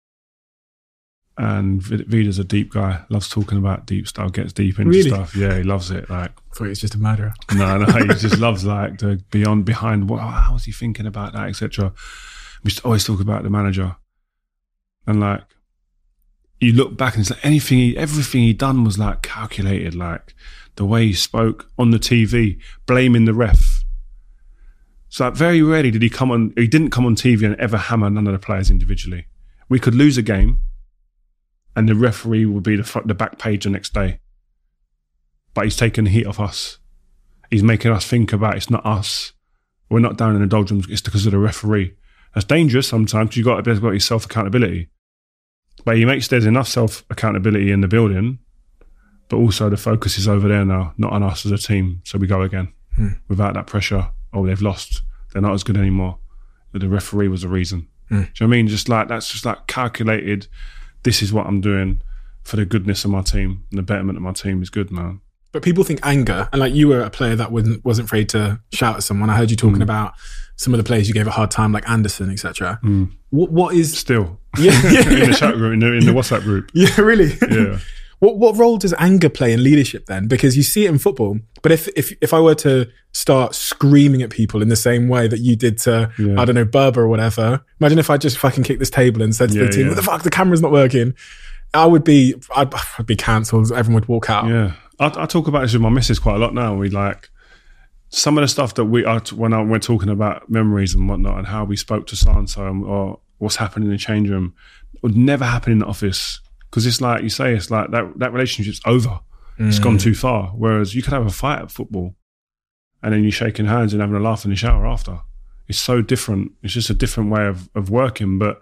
And Vida's a deep guy, loves talking about deep stuff, gets deep into really? stuff. Yeah, he loves it. Like, I thought he was just a murderer. No, no, he just loves like the beyond, behind. What? How was he thinking about that, et cetera. We used to always talk about the manager, and like you look back and it's like anything, he, everything he done was like calculated. Like the way he spoke on the T V, blaming the ref. So like very rarely did he come on. He didn't come on T V and ever hammer none of the players individually. We could lose a game. And the referee will be the front, the back page the next day. But he's taking the heat off us. He's making us think about it's not us. We're not down in the doldrums. It's because of the referee. That's dangerous sometimes. You've got to be able to got your self-accountability. But he makes there's enough self-accountability in the building, but also the focus is over there now, not on us as a team. So we go again. Hmm. Without that pressure, oh, they've lost. They're not as good anymore. But the referee was the reason. Hmm. Do you know what I mean? Just like, that's just like calculated. This is what I'm doing for the goodness of my team and the betterment of my team is good, man. But people think anger, and like you were a player that wasn't wasn't afraid to shout at someone. I heard you talking mm. about some of the players you gave a hard time, like Anderson, et cetera. Mm. What what is still yeah, yeah. in the chat group, in the, in the WhatsApp group? Yeah, really. Yeah. What what role does anger play in leadership then? Because you see it in football, but if if if I were to start screaming at people in the same way that you did to yeah. I don't know Berber or whatever, imagine if I just fucking kicked this table and said to yeah, the team, yeah. "What the fuck? The camera's not working." I would be I'd, I'd be cancelled. Everyone would walk out. Yeah, I, I talk about this with my missus quite a lot now. We like some of the stuff that we are when I, we're talking about memories and whatnot and how we spoke to so and so or what's happened in the change room would never happen in the office. Because it's like you say, it's like that that relationship's over. Mm. It's gone too far. Whereas you could have a fight at football and then you're shaking hands and having a laugh in the shower after. It's so different. It's just a different way of, of working. But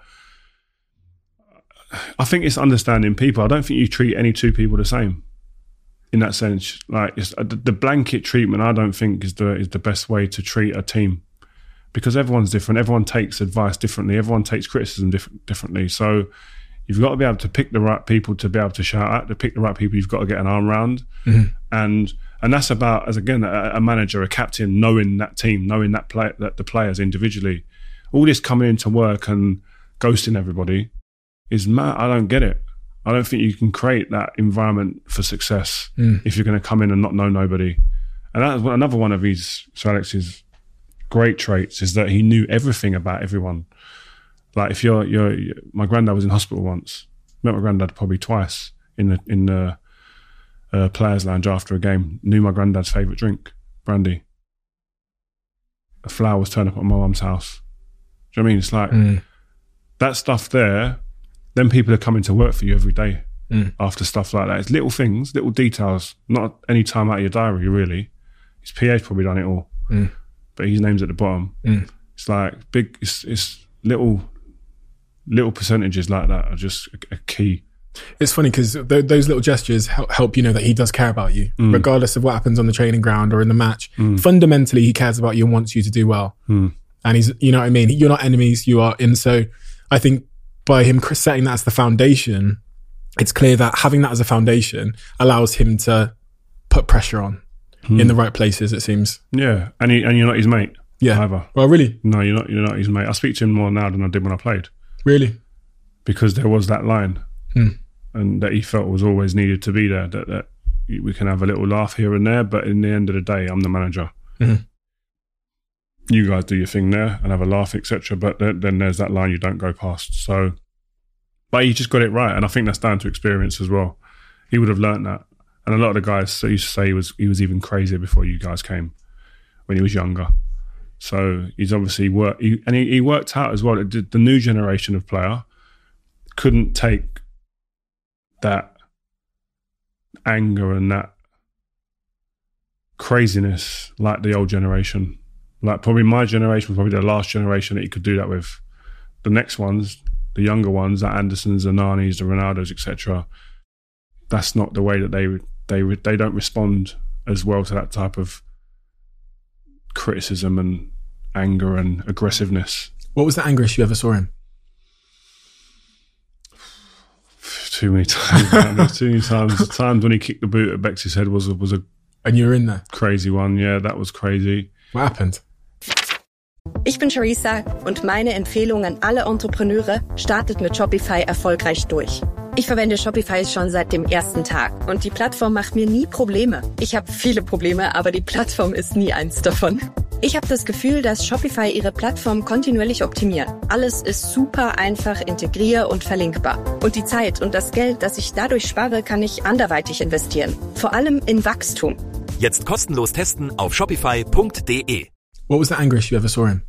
I think it's understanding people. I don't think you treat any two people the same in that sense. Like it's, the blanket treatment, I don't think is the is the best way to treat a team because everyone's different. Everyone takes advice differently. Everyone takes criticism diff- differently. So you've got to be able to pick the right people to be able to shout at. To pick the right people, you've got to get an arm around. Mm-hmm. And and that's about, as again, a, a manager, a captain, knowing that team, knowing that play, that the players individually. All this coming into work and ghosting everybody is mad. I don't get it. I don't think you can create that environment for success mm. if you're going to come in and not know nobody. And that's another one of his, Sir Alex's great traits, is that he knew everything about everyone. Like if you're, you're, my granddad was in hospital once. Met my granddad probably twice in the in the uh, players' lounge after a game. Knew my granddad's favourite drink, brandy. The flowers turn up at my mum's house. Do you know what I mean? It's like mm. that stuff there. Then people are coming to work for you every day mm. after stuff like that. It's little things, little details. Not any time out of your diary, really. His P A's probably done it all, mm. but his name's at the bottom. Mm. It's like big. It's, it's little, little percentages like that are just a, a key. It's funny because th- those little gestures help, help you know that he does care about you, mm. regardless of what happens on the training ground or in the match. Mm. Fundamentally, he cares about you and wants you to do well. Mm. And he's, you know what I mean? You're not enemies, you are. And so I think by him setting that as the foundation, it's clear that having that as a foundation allows him to put pressure on mm. in the right places, it seems. Yeah. And he, and you're not his mate. Yeah. Either. Well, really? No, you're not, you're not his mate. I speak to him more now than I did when I played. Really? Because there was that line. Mm. And that he felt was always needed to be there, that, that we can have a little laugh here and there, but in the end of the day, I'm the manager. Mm-hmm. You guys do your thing there and have a laugh, et cetera. But then, then there's that line you don't go past. So, but he just got it right, and I think that's down to experience as well. He would have learnt that, and a lot of the guys used to say he was he was even crazier before you guys came, when he was younger. So he's obviously worked, he, and he, he worked out as well. The, the new generation of player couldn't take that anger and that craziness like the old generation. Like probably my generation was probably the last generation that he could do that with. The next ones, the younger ones, the Andersons, the Nanis, the Ronaldos, et cetera. That's not the way that they they they don't respond as well to that type of criticism and anger and aggressiveness. What was the angriest you ever saw him? Too many times. Man. Too many times. The times when he kicked the boot at Bex's head was a, was a and you were in there. Crazy one. Yeah, that was crazy. What happened? Ich bin Charissa und meine Empfehlung an alle Entrepreneure: startet mit Shopify erfolgreich durch. Ich verwende Shopify schon seit dem ersten Tag und die Plattform macht mir nie Probleme. Ich habe viele Probleme, aber die Plattform ist nie eins davon. Ich habe das Gefühl, dass Shopify ihre Plattform kontinuierlich optimiert. Alles ist super einfach integrier- und verlinkbar. Und die Zeit und das Geld, das ich dadurch spare, kann ich anderweitig investieren. Vor allem in Wachstum. Jetzt kostenlos testen auf shopify punkt de. What was the angriest you ever saw him?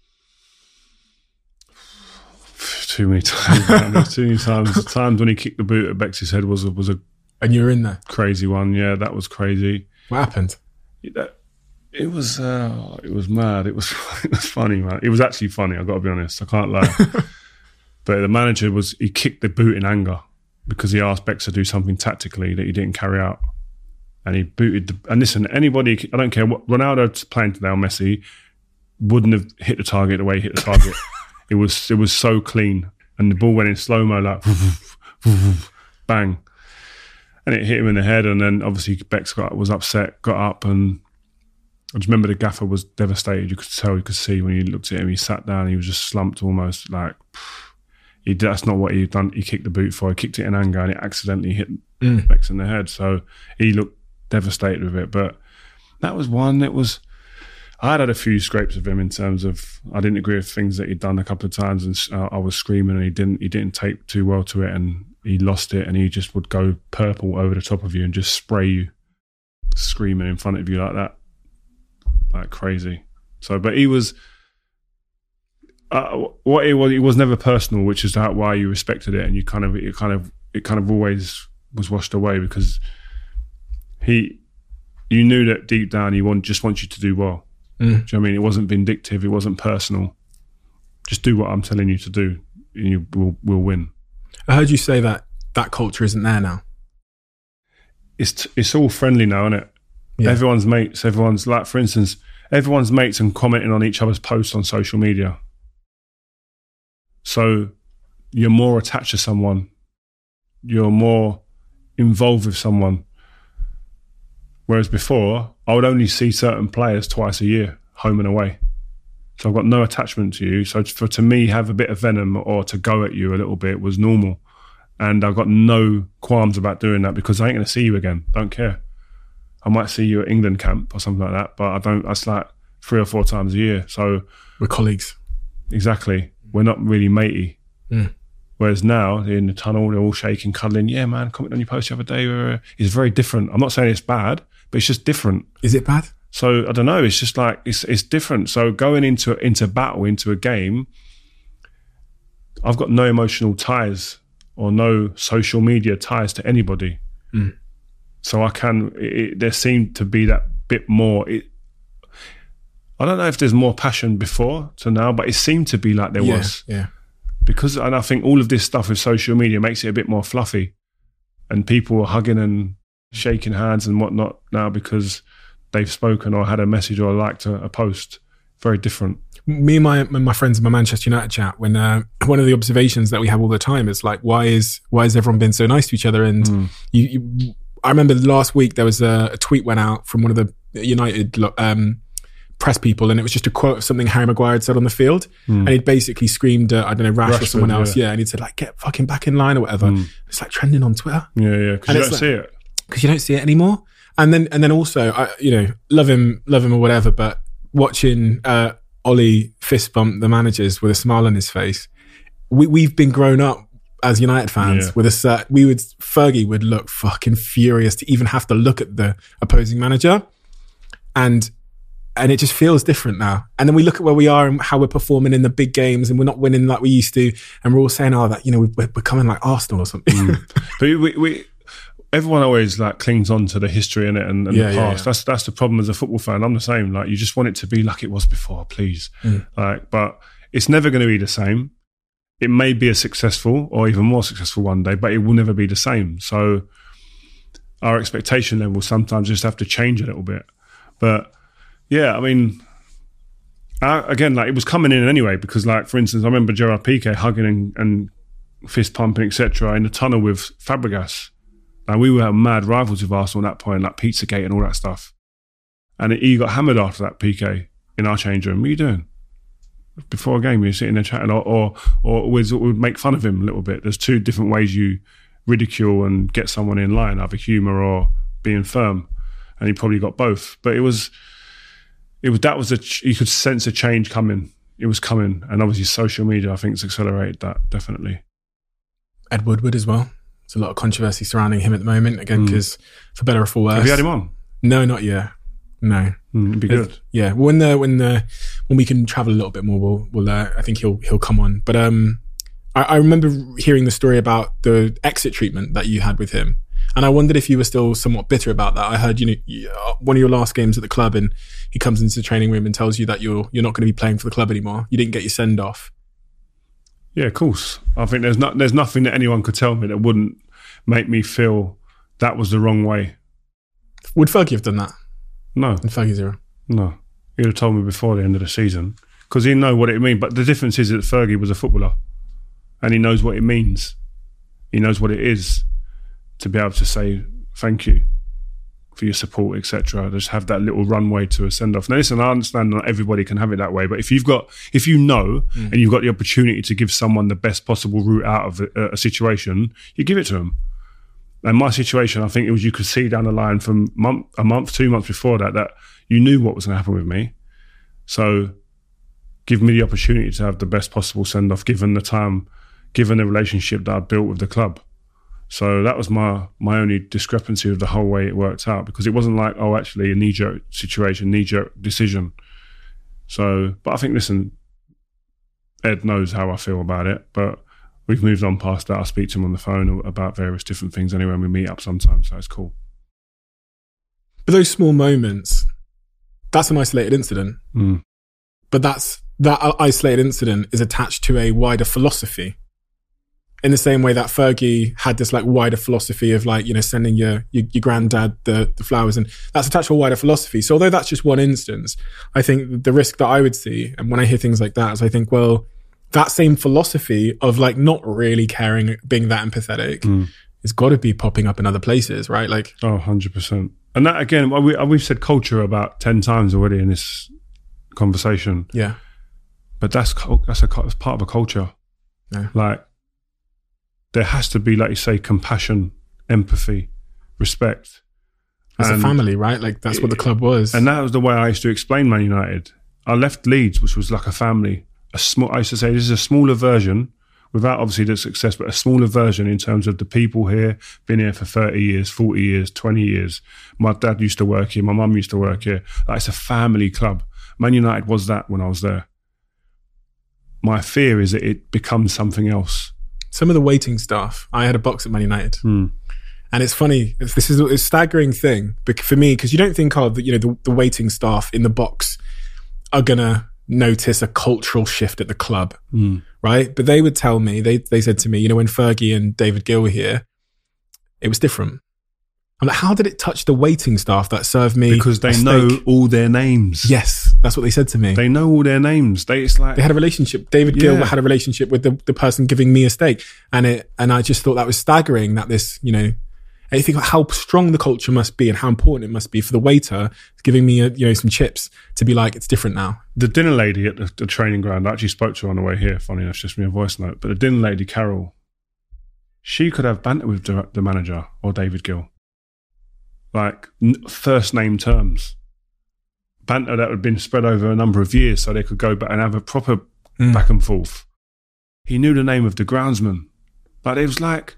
Too many times. Man. Too many times. The times when he kicked the boot at Bex's head was a, was a and you were in there. Crazy one. Yeah, that was crazy. What happened? It, that, it was uh, it was mad. It was it was funny, man. It was actually funny. I've got to be honest. I can't lie. But the manager was he kicked the boot in anger because he asked Bex to do something tactically that he didn't carry out. And he booted the, and listen, anybody, I don't care what Ronaldo's playing today on Messi wouldn't have hit the target the way he hit the target. it was it was so clean, and the ball went in slow mo like bang, and it hit him in the head. And then obviously Bex got was upset, got up, and I just remember the gaffer was devastated. You could tell, you could see when you looked at him. He sat down, he was just slumped almost like. He, that's not what he'd done. He kicked the boot for. He kicked it in anger, and it accidentally hit mm. Bex in the head. So he looked devastated with it. But that was one. It was. I had had a few scrapes with him in terms of I didn't agree with things that he'd done a couple of times, and uh, I was screaming, and he didn't. He didn't take too well to it, and he lost it, and he just would go purple over the top of you and just spray you, screaming in front of you like that, like crazy. So, but he was. Uh, what it was, it was never personal, which is how, why you respected it, and you kind of, it kind of, it kind of always was washed away because he, you knew that deep down he want, just wants you to do well. Mm. Do you know what I mean? It wasn't vindictive, it wasn't personal. Just do what I'm telling you to do, and you will will win. I heard you say that that culture isn't there now. It's it's all friendly now, isn't it? Yeah. Everyone's mates. Everyone's like, for instance, everyone's mates and commenting on each other's posts on social media. So you're more attached to someone. You're more involved with someone. Whereas before, I would only see certain players twice a year, home and away. So I've got no attachment to you. So for to me, have a bit of venom or to go at you a little bit was normal. And I've got no qualms about doing that because I ain't going to see you again. Don't care. I might see you at England camp or something like that, but I don't, that's like three or four times a year. So we're colleagues. Exactly. We're not really matey. Mm. Whereas now, they're in the tunnel, they're all shaking, cuddling. Yeah, man, comment on your post the other day. It's very different. I'm not saying it's bad, but it's just different. Is it bad? So I don't know. It's just like, it's it's different. So going into into battle, into a game, I've got no emotional ties or no social media ties to anybody. Mm. So I can, it, there seemed to be that bit more. It, I don't know if there's more passion before to now, but it seemed to be like there yeah, was. Yeah. Because, and I think all of this stuff with social media makes it a bit more fluffy, and people are hugging and shaking hands and whatnot now because they've spoken or had a message or liked a, a post. Very different. Me and my my friends in my Manchester United chat, when uh, one of the observations that we have all the time is like, why is why has everyone been so nice to each other? And mm. you, you, I remember last week there was a, a tweet went out from one of the United um, press people, and it was just a quote of something Harry Maguire had said on the field, mm. and he'd basically screamed, uh, I don't know, Rash Rashford, or someone else, yeah. yeah, and he'd said like, get fucking back in line or whatever. Mm. It's like trending on Twitter. Yeah, yeah, because you don't like, see it. Because you don't see it anymore. And then, and then also, I, you know, love him, love him or whatever, but watching uh, Ollie fist bump the managers with a smile on his face, we, we've been grown up as United fans yeah. with a cert, we would, Fergie would look fucking furious to even have to look at the opposing manager. And, and it just feels different now. And then we look at where we are and how we're performing in the big games, and we're not winning like we used to. And we're all saying, oh, that, you know, we're becoming like Arsenal or something. Mm. But we, we, everyone always like clings on to the history in it and, and yeah, the past. Yeah, yeah. That's that's the problem as a football fan. I'm the same. Like, you just want it to be like it was before, please. Mm. Like, but it's never going to be the same. It may be a successful or even more successful one day, but it will never be the same. So our expectation level sometimes just have to change a little bit. But yeah, I mean, I, again, like, it was coming in anyway, because, like, for instance, I remember Gerard Piqué hugging and, and fist pumping, et cetera, in the tunnel with Fabregas. Like, we were mad rivals with Arsenal at that point, like Pizzagate and all that stuff. And he got hammered after that, Piqué, in our change room. What are you doing? Before a game, you're sitting there chatting, or or, or would, would make fun of him a little bit. There's two different ways you ridicule and get someone in line, either humour or being firm. And he probably got both. But it was, it was that was a, you could sense a change coming. It was coming. And obviously social media, I think, has accelerated that, definitely. Ed Woodward as well. There's a lot of controversy surrounding him at the moment, again, because mm. for better or for worse. Have you had him on? No, not yet. No, mm, it'd be good. It's, yeah, when the when the when we can travel a little bit more, we'll, we'll uh, I think he'll he'll come on. But um, I, I remember hearing the story about the exit treatment that you had with him, and I wondered if you were still somewhat bitter about that. I heard, you know, one of your last games at the club, and he comes into the training room and tells you that you're you're not going to be playing for the club anymore. You didn't get your send off. Yeah, of course. I think there's not there's nothing that anyone could tell me that wouldn't make me feel that was the wrong way. Would Fergie have done that? No. In Fergie's era? No. He'd have told me before the end of the season, because he know what it means. But the difference is that Fergie was a footballer, and he knows what it means. He knows what it is to be able to say thank you for your support, et cetera. Just have that little runway to a send-off. Now, listen, I understand not everybody can have it that way, but if you've got, if you know, mm. and you've got the opportunity to give someone the best possible route out of a, a situation, you give it to them. And my situation, I think it was, you could see down the line from month, a month, two months before that, that you knew what was going to happen with me. So give me the opportunity to have the best possible send-off, given the time, given the relationship that I built with the club. So that was my my only discrepancy with the whole way it worked out, because it wasn't like, oh, actually a knee-jerk situation, knee-jerk decision. So, but I think, listen, Ed knows how I feel about it, but we've moved on past that. I speak to him on the phone about various different things anyway, and we meet up sometimes, so it's cool. But those small moments, that's an isolated incident. Mm. But that's that isolated incident is attached to a wider philosophy. In the same way that Fergie had this like wider philosophy of like, you know, sending your your, your granddad the, the flowers, and that's attached to a wider philosophy. So although that's just one instance, I think the risk that I would see, and when I hear things like that, is I think, well, that same philosophy of like not really caring, being that empathetic, mm. it's got to be popping up in other places, right? Like, oh, one hundred percent. And that, again, we, we've said culture about ten times already in this conversation. Yeah. But that's that's a that's part of a culture. Yeah. Like there has to be, like you say, compassion, empathy, respect. As and a family, right? Like that's what the club was. And that was the way I used to explain Man United. I left Leeds, which was like a family. A small. I used to say this is a smaller version, without obviously the success, but a smaller version in terms of the people here. Been here for thirty years, forty years, twenty years. My dad used to work here. My mum used to work here. Like it's a family club. Man United was that when I was there. My fear is that it becomes something else. Some of the waiting staff, I had a box at Man United. Hmm. And it's funny, this is a staggering thing for me, because you don't think of the, you know, the, the waiting staff in the box are going to notice a cultural shift at the club, Mm. right? But they would tell me, they they said to me, you know, when Fergie and David Gill were here, it was different. I'm like, how did it touch the waiting staff that served me? Because they a know steak? all their names. Yes, that's what they said to me. They know all their names. They it's like They had a relationship. David Gill Yeah. had a relationship with the, the person giving me a steak. And it, and I just thought that was staggering that this, you know, and you think how strong the culture must be and how important it must be for the waiter giving me, a, you know, some chips to be like, it's different now. the dinner lady at the, the training ground. I actually spoke to her on the way here. Funny enough, just me a voice note. But the dinner lady, Carol, she could have banter with the, the manager or David Gill, like n- first name terms, banter that had been spread over a number of years, so they could go back and have a proper Mm. back and forth. He knew the name of the groundsman, but it was like,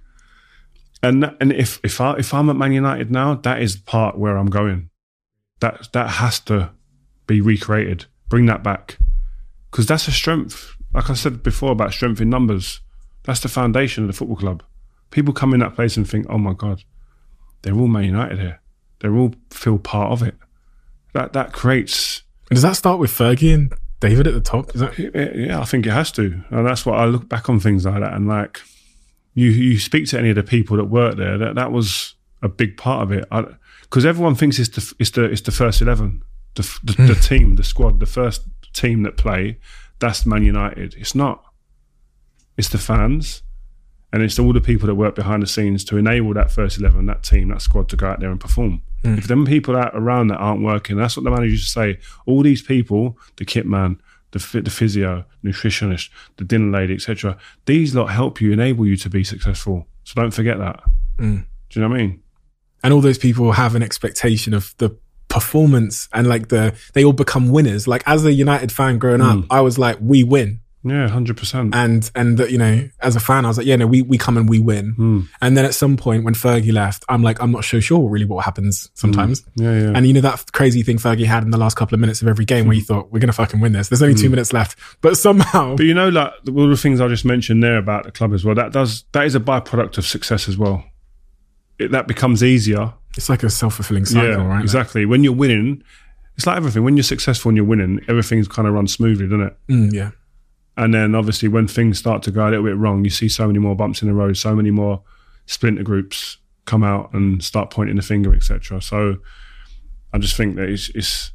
and that- and if if I if I'm at Man United now, that is the part where I'm going. That that has to be recreated. Bring that back, because that's a strength. Like I said before about strength in numbers, that's the foundation of the football club. People come in that place and think, "Oh my God, they're all Man United here. They all feel part of it." That that creates. Does that start with Fergie and David at the top? Is that? Yeah, I think it has to, and that's what I look back on things like that. And like, you you speak to any of the people that work there, that that was a big part of it. Because everyone thinks it's the it's the it's the first eleven, the the, the team, the squad, the first team that play. That's Man United. It's not. It's the fans, and it's all the people that work behind the scenes to enable that first eleven, that team, that squad to go out there and perform. Mm. If them people out around that aren't working, that's what the manager used to say. All these people, the kit man, the the physio, nutritionist, the dinner lady, et cetera. These lot help you, enable you to be successful. So don't forget that. Mm. Do you know what I mean? And all those people have an expectation of the performance and like the, they all become winners. Like as a United fan growing up, Mm. I was like, we win. Yeah, one hundred percent. And, and you know, as a fan, I was like, yeah, no, we, we come and we win. Mm. And then at some point when Fergie left, I'm like, I'm not so sure really what happens sometimes. Mm. Yeah, yeah. And you know, that crazy thing Fergie had in the last couple of minutes of every game where you thought, we're going to fucking win this. There's only mm. two minutes left. But somehow. But you know, like all the things I just mentioned there about the club as well, that does, that is a byproduct of success as well. It, that becomes easier. It's like a self-fulfilling cycle, yeah, right? Exactly. When you're winning, it's like everything. When you're successful and you're winning, everything's kind of runs smoothly, doesn't it? Mm, yeah. And then obviously when things start to go a little bit wrong, you see so many more bumps in the road, so many more splinter groups come out and start pointing the finger, et cetera. So I just think that it's, it's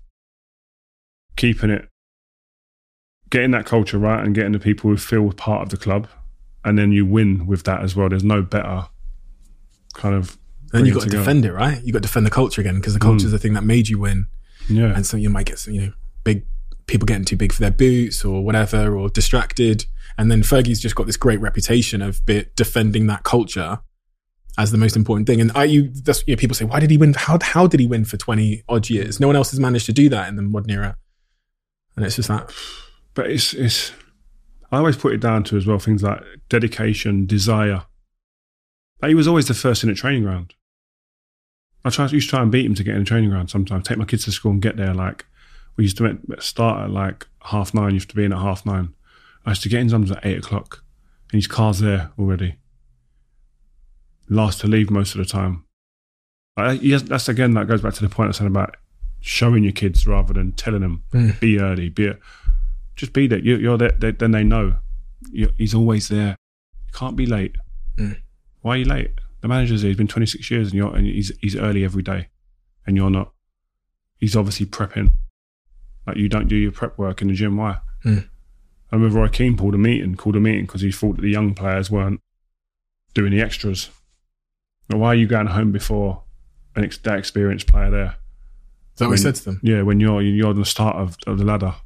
keeping it, getting that culture right and getting the people who feel part of the club, and then you win with that as well. There's no better kind of. And you've got to defend it, right? You've got to defend the culture again, because the culture is mm. the thing that made you win. Yeah. And so you might get some, you know, big people getting too big for their boots or whatever, or distracted. And then Fergie's just got this great reputation of bit defending that culture as the most important thing. And I, you, that's, you know, people say, why did he win? How, how did he win for twenty odd years? No one else has managed to do that in the modern era. And it's just that. But it's, it's, I always put it down to as well, things like dedication, desire. Like he was always the first in the training ground. I try, used to try and beat him to get in the training ground sometimes, take my kids to school and get there. Like, we used to start at like half nine, you have to be in at half nine. I used to get in sometimes at eight o'clock and his car's there already. Last to leave most of the time. Like, yes, that's again, that goes back to the point I said about showing your kids rather than telling them, mm. be early, be a, just be there. You, you're there, they, then they know. You're, he's always there. You can't be late. Mm. Why are you late? The manager's here, he's been twenty-six years and, you're, and he's, he's early every day and you're not. He's obviously prepping. Like, you don't do your prep work in the gym, why? Mm. I remember Roy Keane called a meeting, called a meeting because he thought that the young players weren't doing the extras. Now, why are you going home before an ex- that experienced player there? Is that what he said to them? Yeah, when you're you're on the start of, of the ladder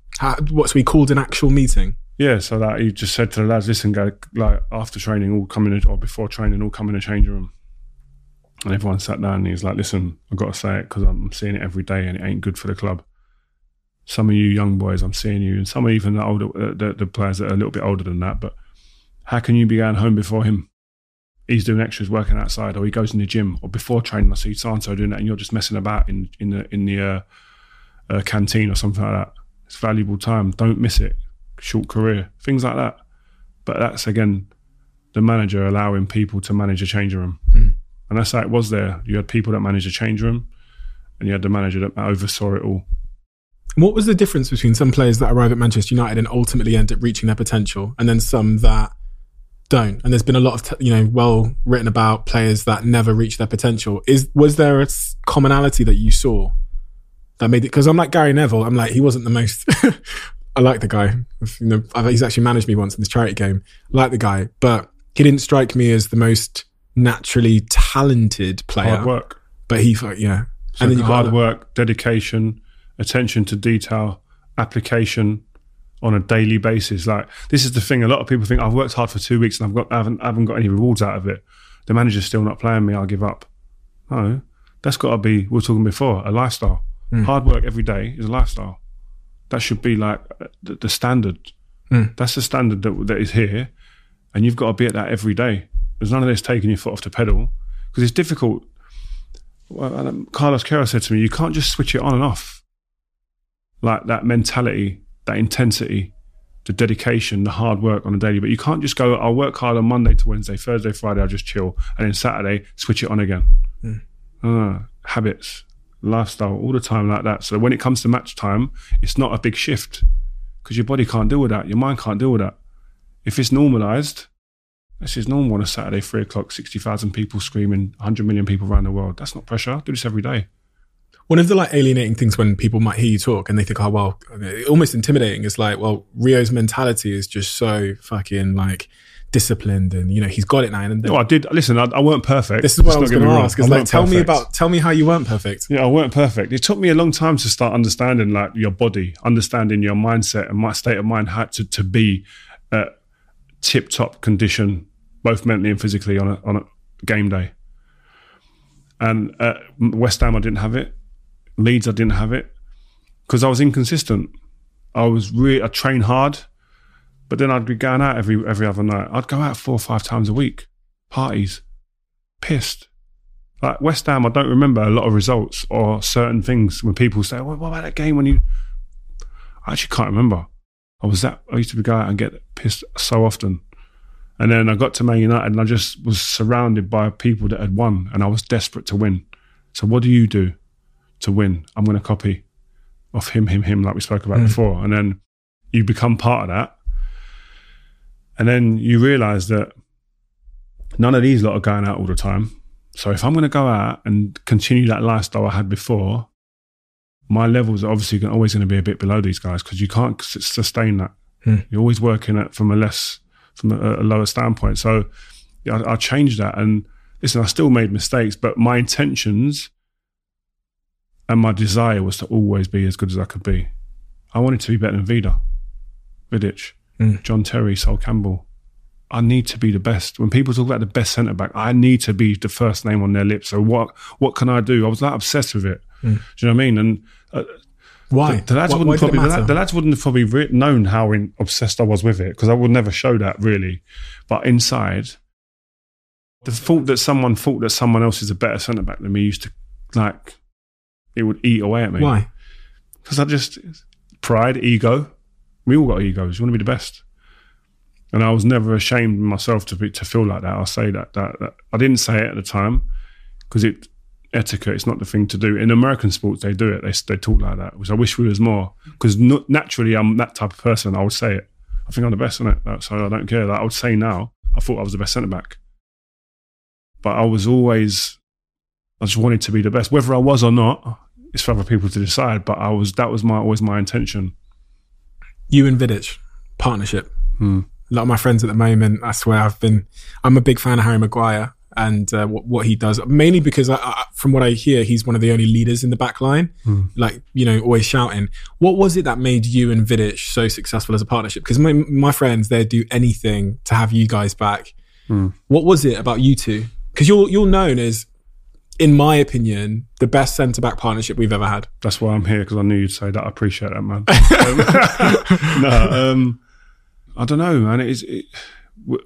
How, what's we called an actual meeting? Yeah, so that he just said to the lads, listen, go, like after training, all come in, or before training, all come in the change room. And everyone sat down and he's like, listen, I've got to say it because I'm seeing it every day and it ain't good for the club. Some of you young boys, I'm seeing you, and some of even the older, uh, the, the players that are a little bit older than that, but how can you be going home before him? He's doing extras, working outside, or he goes in the gym, or before training I see so-and-so doing that and you're just messing about in, in the, in the uh, uh, canteen or something like that. It's valuable time. Don't miss it. Short career. Things like that. But that's, again, the manager allowing people to manage a change room. Mm. And that's how it was there. You had people that managed a change room and you had the manager that oversaw it all. What was the difference between some players that arrive at Manchester United and ultimately end up reaching their potential and then some that don't? And there's been a lot of, t- you know, well written about players that never reach their potential. Is Was there a commonality that you saw that made it? Because I'm like Gary Neville. I'm like, he wasn't the most... I like the guy. You know, he's actually managed me once in this charity game. I like the guy, but he didn't strike me as the most naturally talented player. Hard work. But he, yeah. So and then hard got, work, dedication, attention to detail, application on a daily basis. Like, this is the thing. A lot of people think I've worked hard for two weeks and I've got, I haven't, I haven't got any rewards out of it. The manager's still not playing me. I'll give up. No, that's got to be, we were talking before, a lifestyle. Mm. Hard work every day is a lifestyle. That should be like the, the standard. Mm. That's the standard that, that is here. And you've got to be at that every day. There's none of this taking your foot off the pedal because it's difficult. Well, Carlos Queiroz said to me, you can't just switch it on and off. Like that mentality, that intensity, the dedication, the hard work on a daily. But you can't just go, I'll work hard on Monday to Wednesday, Thursday, Friday, I'll just chill. And then Saturday, switch it on again. Mm. Uh, habits. Lifestyle all the time like that. So when it comes to match time, it's not a big shift because your body can't deal with that. Your mind can't deal with that. If it's normalised, this is normal on a Saturday, three o'clock, sixty thousand people screaming, one hundred million people around the world. That's not pressure. I do this every day. One of the like alienating things when people might hear you talk and they think, oh, well, almost intimidating. It's like, well, Rio's mentality is just so fucking like disciplined and, you know, he's got it now. And no, I did. Listen, I, I weren't perfect. This is what I was going to ask. It's like, tell me about, tell me how you weren't perfect. Yeah, I weren't perfect. It took me a long time to start understanding like your body, understanding your mindset and my state of mind had to, to be at tip-top condition, both mentally and physically on a, on a game day. And at West Ham, I didn't have it. Leeds, I didn't have it because I was inconsistent. I was really, I trained hard. But then I'd be going out every every other night. I'd go out four or five times a week. Parties. Pissed. Like West Ham, I don't remember a lot of results or certain things when people say, well, what about that game when you... I actually can't remember. I was that... I used to go out and get pissed so often. And then I got to Man United and I just was surrounded by people that had won and I was desperate to win. So what do you do to win? I'm going to copy off him, him, him, like we spoke about mm. before. And then you become part of that. And then you realise that none of these lot are going out all the time. So if I'm going to go out and continue that lifestyle I had before, my levels are obviously always going to be a bit below these guys because you can't sustain that. Hmm. You're always working at from a less, from a, a lower standpoint. So I, I changed that. And listen, I still made mistakes, but my intentions and my desire was to always be as good as I could be. I wanted to be better than Vida, Vidic. Mm. John Terry, Sol Campbell. I need to be the best. When people talk about the best centre-back, I need to be the first name on their lips. So what what can I do? I was that obsessed with it. Mm. Do you know what I mean? And uh, Why? The, the lads why, wouldn't why probably the, lad, the lads wouldn't have probably re- known how in, obsessed I was with it because I would never show that really. But inside, the thought that someone thought that someone else is a better centre-back than me used to, like, it would eat away at me. Why? Because I just, pride, ego. We all got egos. You want to be the best. And I was never ashamed of myself to be, to feel like that. I'll say that, that, that. I didn't say it at the time because it etiquette, it's not the thing to do. In American sports, they do it. They they talk like that, which I wish we was more. Because no, naturally, I'm that type of person. I would say it. I think I'm the best in it. So I don't care. Like, I would say now, I thought I was the best centre-back. But I was always, I just wanted to be the best. Whether I was or not, it's for other people to decide. But I was, that was my always my intention. You and Vidic, partnership. Hmm. A lot of my friends at the moment, I swear I've been, I'm a big fan of Harry Maguire. and uh, what, what he does, mainly because I, I, from what I hear, he's one of the only leaders in the back line, mm. like, you know, always shouting. What was it that made you and Vidic so successful as a partnership? Because my, my friends, they'd do anything to have you guys back. Mm. What was it about you two? Because you're, you're known as, in my opinion, the best centre-back partnership we've ever had. That's why I'm here, because I knew you'd say that. I appreciate that, man. um, no, um, I don't know, man. It is... It, w-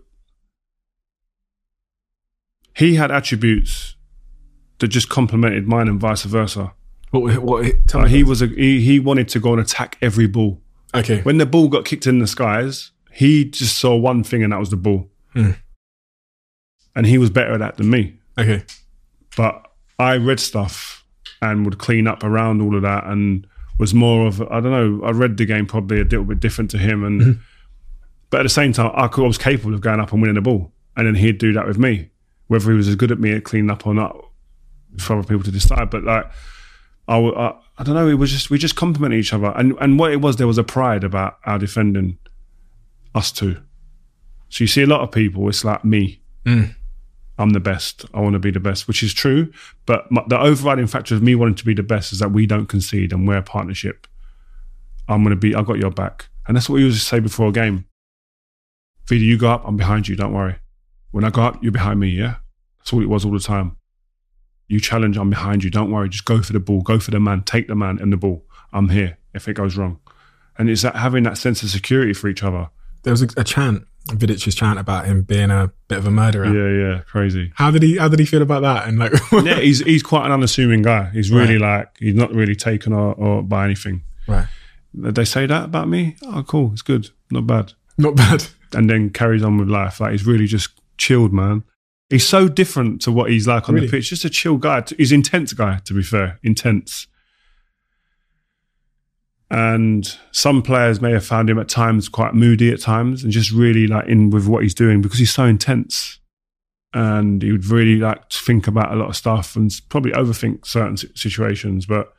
He had attributes that just complemented mine and vice versa. What? What? Tell uh, me he was a he, he wanted to go and attack every ball. Okay. When the ball got kicked in the skies, he just saw one thing, and that was the ball. Mm. And he was better at that than me. Okay. But I read stuff and would clean up around all of that, and was more of I don't know. I read the game probably a little bit different to him, and mm-hmm. but at the same time, I, could, I was capable of going up and winning the ball, and then he'd do that with me. Whether he was as good at me at cleaning up or not, for other people to decide. But like, I, I, I don't know. It was just we just complimented each other, and and what it was, there was a pride about our defending, us two. So you see a lot of people, it's like me. Mm. I'm the best. I want to be the best, which is true. But my, the overriding factor of me wanting to be the best is that we don't concede and we're a partnership. I'm going to be. I got your back, and that's what we used to say before a game. Vida, you go up, I'm behind you. Don't worry. When I go up, you're behind me, yeah? That's all it was all the time. You challenge, I'm behind you. Don't worry, just go for the ball. Go for the man. Take the man and the ball. I'm here if it goes wrong. And it's that having that sense of security for each other. There was a, a chant, Vidic's chant about him being a bit of a murderer. Yeah, yeah, crazy. How did he How did he feel about that? And like, yeah, he's he's quite an unassuming guy. He's really right. like, he's not really taken or, or by anything. Right. Did they say that about me? Oh, cool. It's good. Not bad. Not bad. And then carries on with life. Like, he's really just chilled, man. He's so different to what he's like on really? the pitch. Just a chill guy. He's an intense guy, to be fair. Intense. And some players may have found him at times quite moody at times and just really like in with what he's doing because he's so intense. And he would really like to think about a lot of stuff and probably overthink certain situations. But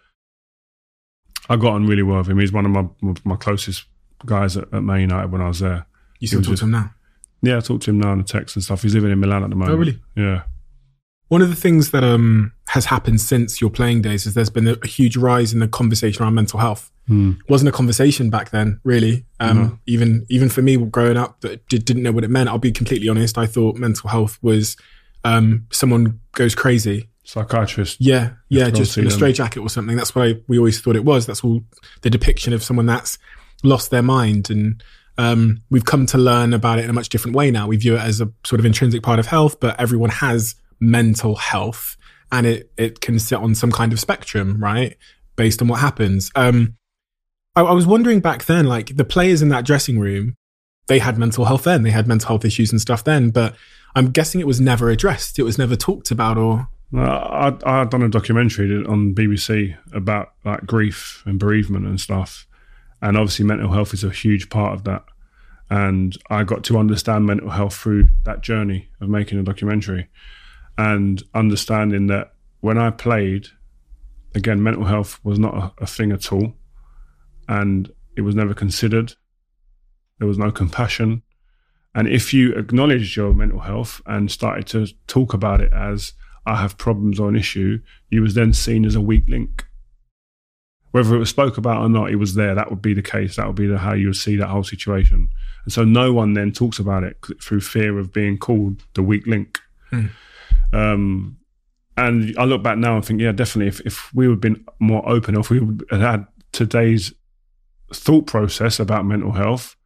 I got on really well with him. He's one of my my closest guys at, at Man United when I was there. You still talk just, to him now? Yeah, I talk to him now on the text and stuff. He's living in Milan at the moment. Oh, really? Yeah. One of the things that um, has happened since your playing days is there's been a, a huge rise in the conversation around mental health. Mm. It wasn't a conversation back then, really. Um, no. Even even for me, growing up, that did, didn't know what it meant. I'll be completely honest. I thought mental health was um, someone goes crazy. Psychiatrist. Yeah, yeah, just in a straitjacket or something. That's what I, we always thought it was. That's all the depiction of someone that's lost their mind. And um, we've come to learn about it in a much different way now. We view it as a sort of intrinsic part of health, but everyone has mental health and it, it can sit on some kind of spectrum, right? Based on what happens. Um, I, I was wondering back then, like the players in that dressing room, they had mental health then, they had mental health issues and stuff then, but I'm guessing it was never addressed. It was never talked about or... I, I'd done a documentary on B B C about like grief and bereavement and stuff. And obviously mental health is a huge part of that. And I got to understand mental health through that journey of making a documentary and understanding that when I played, again, mental health was not a, a thing at all. And it was never considered. There was no compassion. And if you acknowledged your mental health and started to talk about it as I have problems or an issue, you was then seen as a weak link. Whether it was spoke about or not, it was there. That would be the case. That would be the, how you would see that whole situation. And so no one then talks about it through fear of being called the weak link. Hmm. Um, and I look back now and think, yeah, definitely, if, if we would have been more open, or if we had had today's thought process about mental health,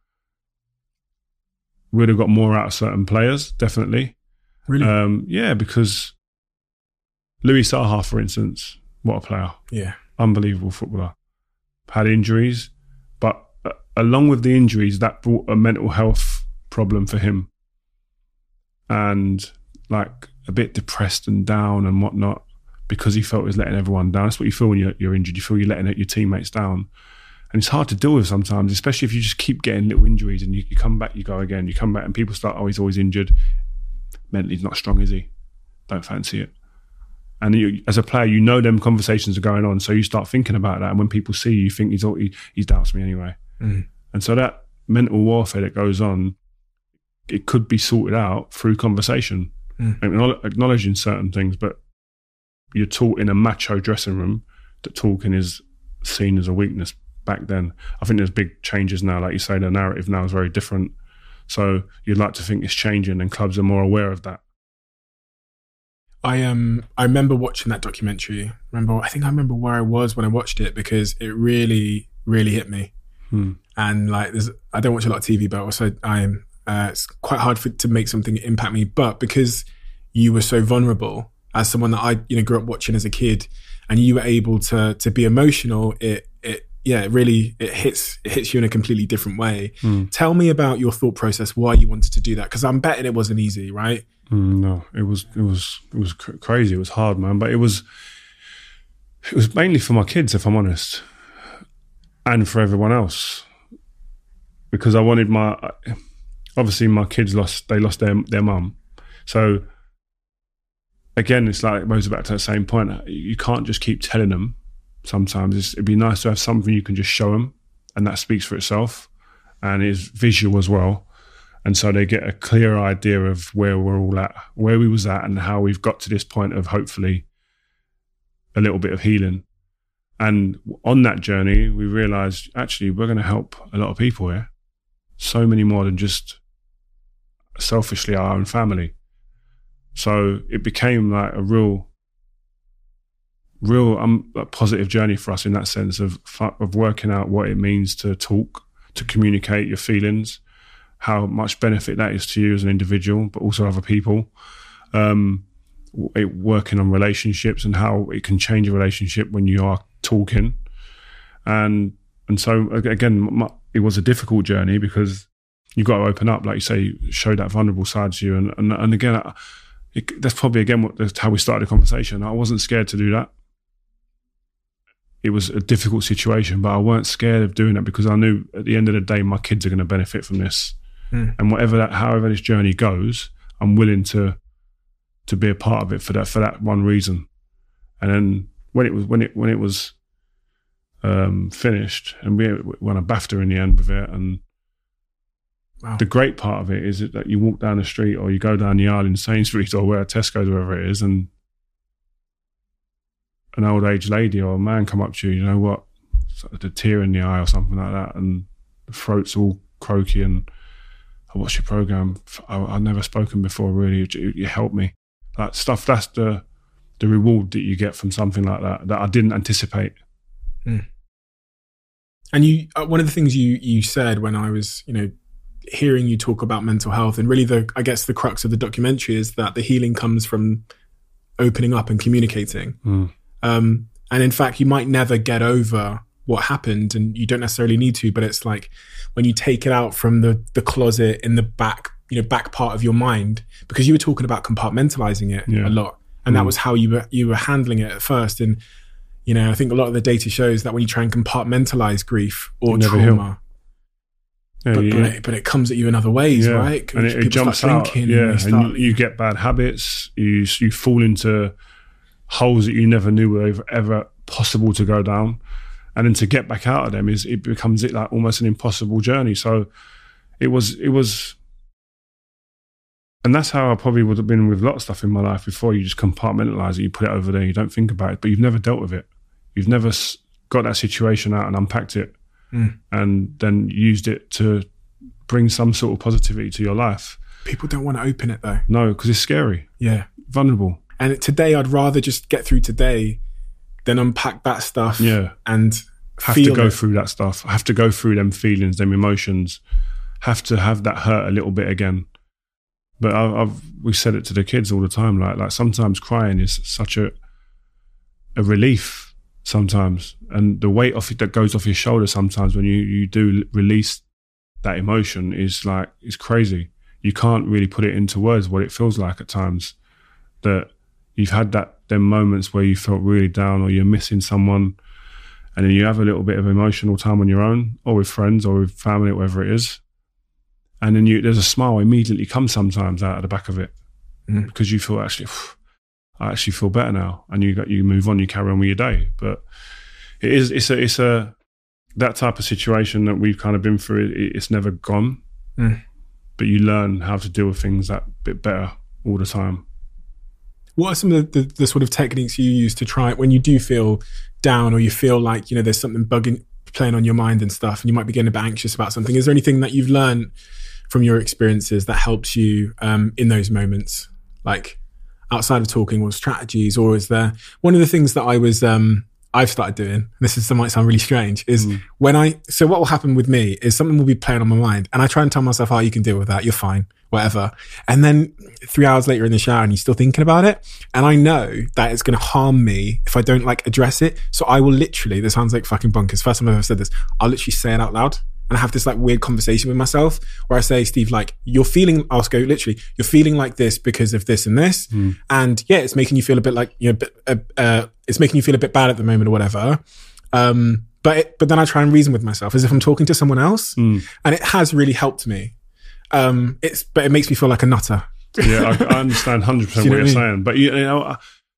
we would have got more out of certain players, definitely. Really? Um, yeah, because Louis Saha, for instance, what a player. Yeah. Unbelievable footballer. Had injuries, but uh, along with the injuries, that brought a mental health problem for him. And like a bit depressed and down and whatnot because he felt he was letting everyone down. That's what you feel when you're, you're injured. You feel you're letting your teammates down. And it's hard to deal with sometimes, especially if you just keep getting little injuries and you, you come back, you go again, you come back and people start, oh, he's always injured. Mentally, he's not strong, is he? Don't fancy it. And you, as a player, you know them conversations are going on, so you start thinking about that. And when people see you, you think he's all, he, he doubts me anyway. Mm. And so that mental warfare that goes on, it could be sorted out through conversation. mm. acknowledging certain things, but you're taught in a macho dressing room that talking is seen as a weakness back then. I think there's big changes now. Like you say, the narrative now is very different. So you'd like to think it's changing and clubs are more aware of that. I um I remember watching that documentary. Remember, I think I remember where I was when I watched it because it really, really hit me. Hmm. And like, there's, I don't watch a lot of T V, but also I am. Uh, it's quite hard for to make something impact me. But because you were so vulnerable, as someone that I you know grew up watching as a kid, and you were able to to be emotional, it it yeah it really it hits it hits you in a completely different way. Hmm. Tell me about your thought process, why you wanted to do that, because I'm betting it wasn't easy, right? Mm, no, it was it was it was cr- crazy. It was hard, man. But it was it was mainly for my kids, if I'm honest, and for everyone else, because I wanted my obviously my kids lost they lost their their mum, so again it's like it goes back to the same point. You can't just keep telling them. Sometimes it's, it'd be nice to have something you can just show them, and that speaks for itself, and is visual as well. And so they get a clear idea of where we're all at, where we was at, and how we've got to this point of hopefully a little bit of healing. And on that journey, we realised actually we're going to help a lot of people here. So many more than just selfishly our own family. So it became like a real, real um, positive journey for us in that sense of of working out what it means to talk, to communicate your feelings, how much benefit that is to you as an individual, but also other people. Um, it, working on relationships and how it can change a relationship when you are talking. And and so, again, my, it was a difficult journey because you've got to open up, like you say, show that vulnerable side to you. And and, and again, it, that's probably, again, what, that's how we started the conversation. I wasn't scared to do that. It was a difficult situation, but I weren't scared of doing that because I knew at the end of the day, my kids are going to benefit from this. Mm. And whatever that, however this journey goes, I'm willing to to be a part of it for that for that one reason. And then when it was when it when it was um, finished, and we won a BAFTA in the end with it. And wow. The great part of it is that you walk down the street or you go down the aisle in Sainsbury's or where Tesco's or wherever it is, and an old age lady or a man come up to you, you know what, the tear in the eye or something like that, and the throat's all croaky, and I watched your program. I, I've never spoken before. Really, you, you helped me. That stuff. That's the the reward that you get from something like that that I didn't anticipate. Mm. And you, uh, one of the things you you said when I was, you know, hearing you talk about mental health, and really the, I guess the crux of the documentary is that the healing comes from opening up and communicating. Mm. Um, and in fact, you might never get over what happened, and you don't necessarily need to, but it's like when you take it out from the the closet in the back, you know, back part of your mind, because you were talking about compartmentalizing it yeah. a lot, and mm. that was how you were you were handling it at first. And you know, I think a lot of the data shows that when you try and compartmentalize grief or trauma, yeah, but, yeah. but, it, but it comes at you in other ways, yeah. right? And it, it jumps out, yeah. And, start, and you, you get bad habits. You you fall into holes that you never knew were ever, ever possible to go down. And then to get back out of them is it becomes it like almost an impossible journey. So it was it was, and that's how I probably would have been with a lot of stuff in my life before. You just compartmentalize it, you put it over there, you don't think about it, but you've never dealt with it. You've never got that situation out and unpacked it, mm. and then used it to bring some sort of positivity to your life. People don't want to open it though. No, because it's scary. Yeah, vulnerable. And today, I'd rather just get through today than unpack that stuff. Yeah, and have to go it. through that stuff. Have to go through them feelings, them emotions. Have to have that hurt a little bit again. But I've, I've we said it to the kids all the time. Like like sometimes crying is such a a relief. Sometimes, and the weight off it that goes off your shoulder sometimes when you you do release that emotion is like is crazy. You can't really put it into words what it feels like at times. That you've had that them moments where you felt really down or you're missing someone, and then you have a little bit of emotional time on your own or with friends or with family, whatever it is, and then you there's a smile immediately comes sometimes out of the back of it mm. because you feel actually I actually feel better now, and you got you move on, you carry on with your day. But it is it's a it's a that type of situation that we've kind of been through. It, it's never gone, mm. but you learn how to deal with things that bit better all the time. What are some of the, the, the sort of techniques you use to try when you do feel down or you feel like, you know, there's something bugging, playing on your mind and stuff, and you might be getting a bit anxious about something? Is there anything that you've learned from your experiences that helps you um, in those moments? Like outside of talking, or strategies, or is there one of the things that I was, um, I've started doing, this is, might sound really strange, is mm. when I, so what will happen with me is something will be playing on my mind and I try and tell myself, oh, you can deal with that. You're fine, whatever. And then three hours later in the shower and you're still thinking about it. And I know that it's going to harm me if I don't like address it. So I will literally, this sounds like fucking bonkers. First time I've ever said this, I'll literally say it out loud. And I have this like weird conversation with myself where I say, Steve, like you're feeling, I'll go literally, you're feeling like this because of this and this. Mm. And yeah, it's making you feel a bit like, you know, uh, uh, it's making you feel a bit bad at the moment or whatever. Um, but, it, but then I try and reason with myself as if I'm talking to someone else. Mm. And it has really helped me. Um, it's, but it makes me feel like a nutter. Yeah, I, I understand one hundred percent you know what, what you're I mean? saying. But you know,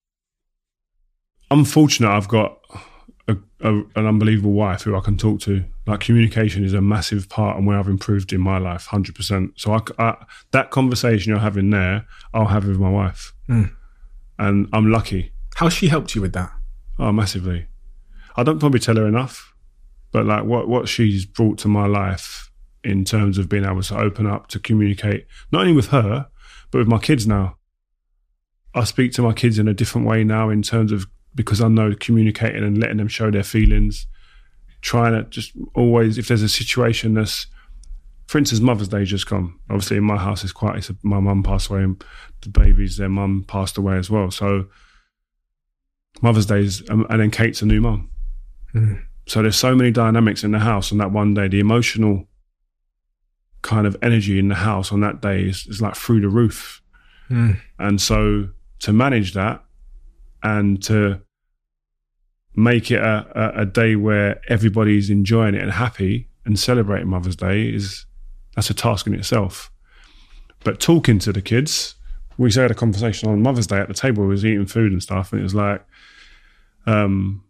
I'm fortunate I've got a, a, an unbelievable wife who I can talk to. Like communication is a massive part and where I've improved in my life, one hundred percent. So I, I, that conversation you're having there, I'll have with my wife. Mm. And I'm lucky. How's she helped you with that? Oh, massively. I don't probably tell her enough, but like what, what she's brought to my life in terms of being able to open up, to communicate, not only with her, but with my kids now. I speak to my kids in a different way now in terms of, because I know communicating and letting them show their feelings, trying to just always, if there's a situation that's, for instance, Mother's Day just gone. Obviously in my house it's quite, it's a, my mum passed away and the babies, their mum passed away as well. So Mother's Day is, um, and then Kate's a new mum. Mm. So there's so many dynamics in the house on that one day. The emotional kind of energy in the house on that day is, is like through the roof. Mm. And so to manage that and to make it a, a, a day where everybody's enjoying it and happy and celebrating Mother's Day is, that's a task in itself. But talking to the kids, we had a conversation on Mother's Day at the table, we was eating food and stuff, and it was like, um,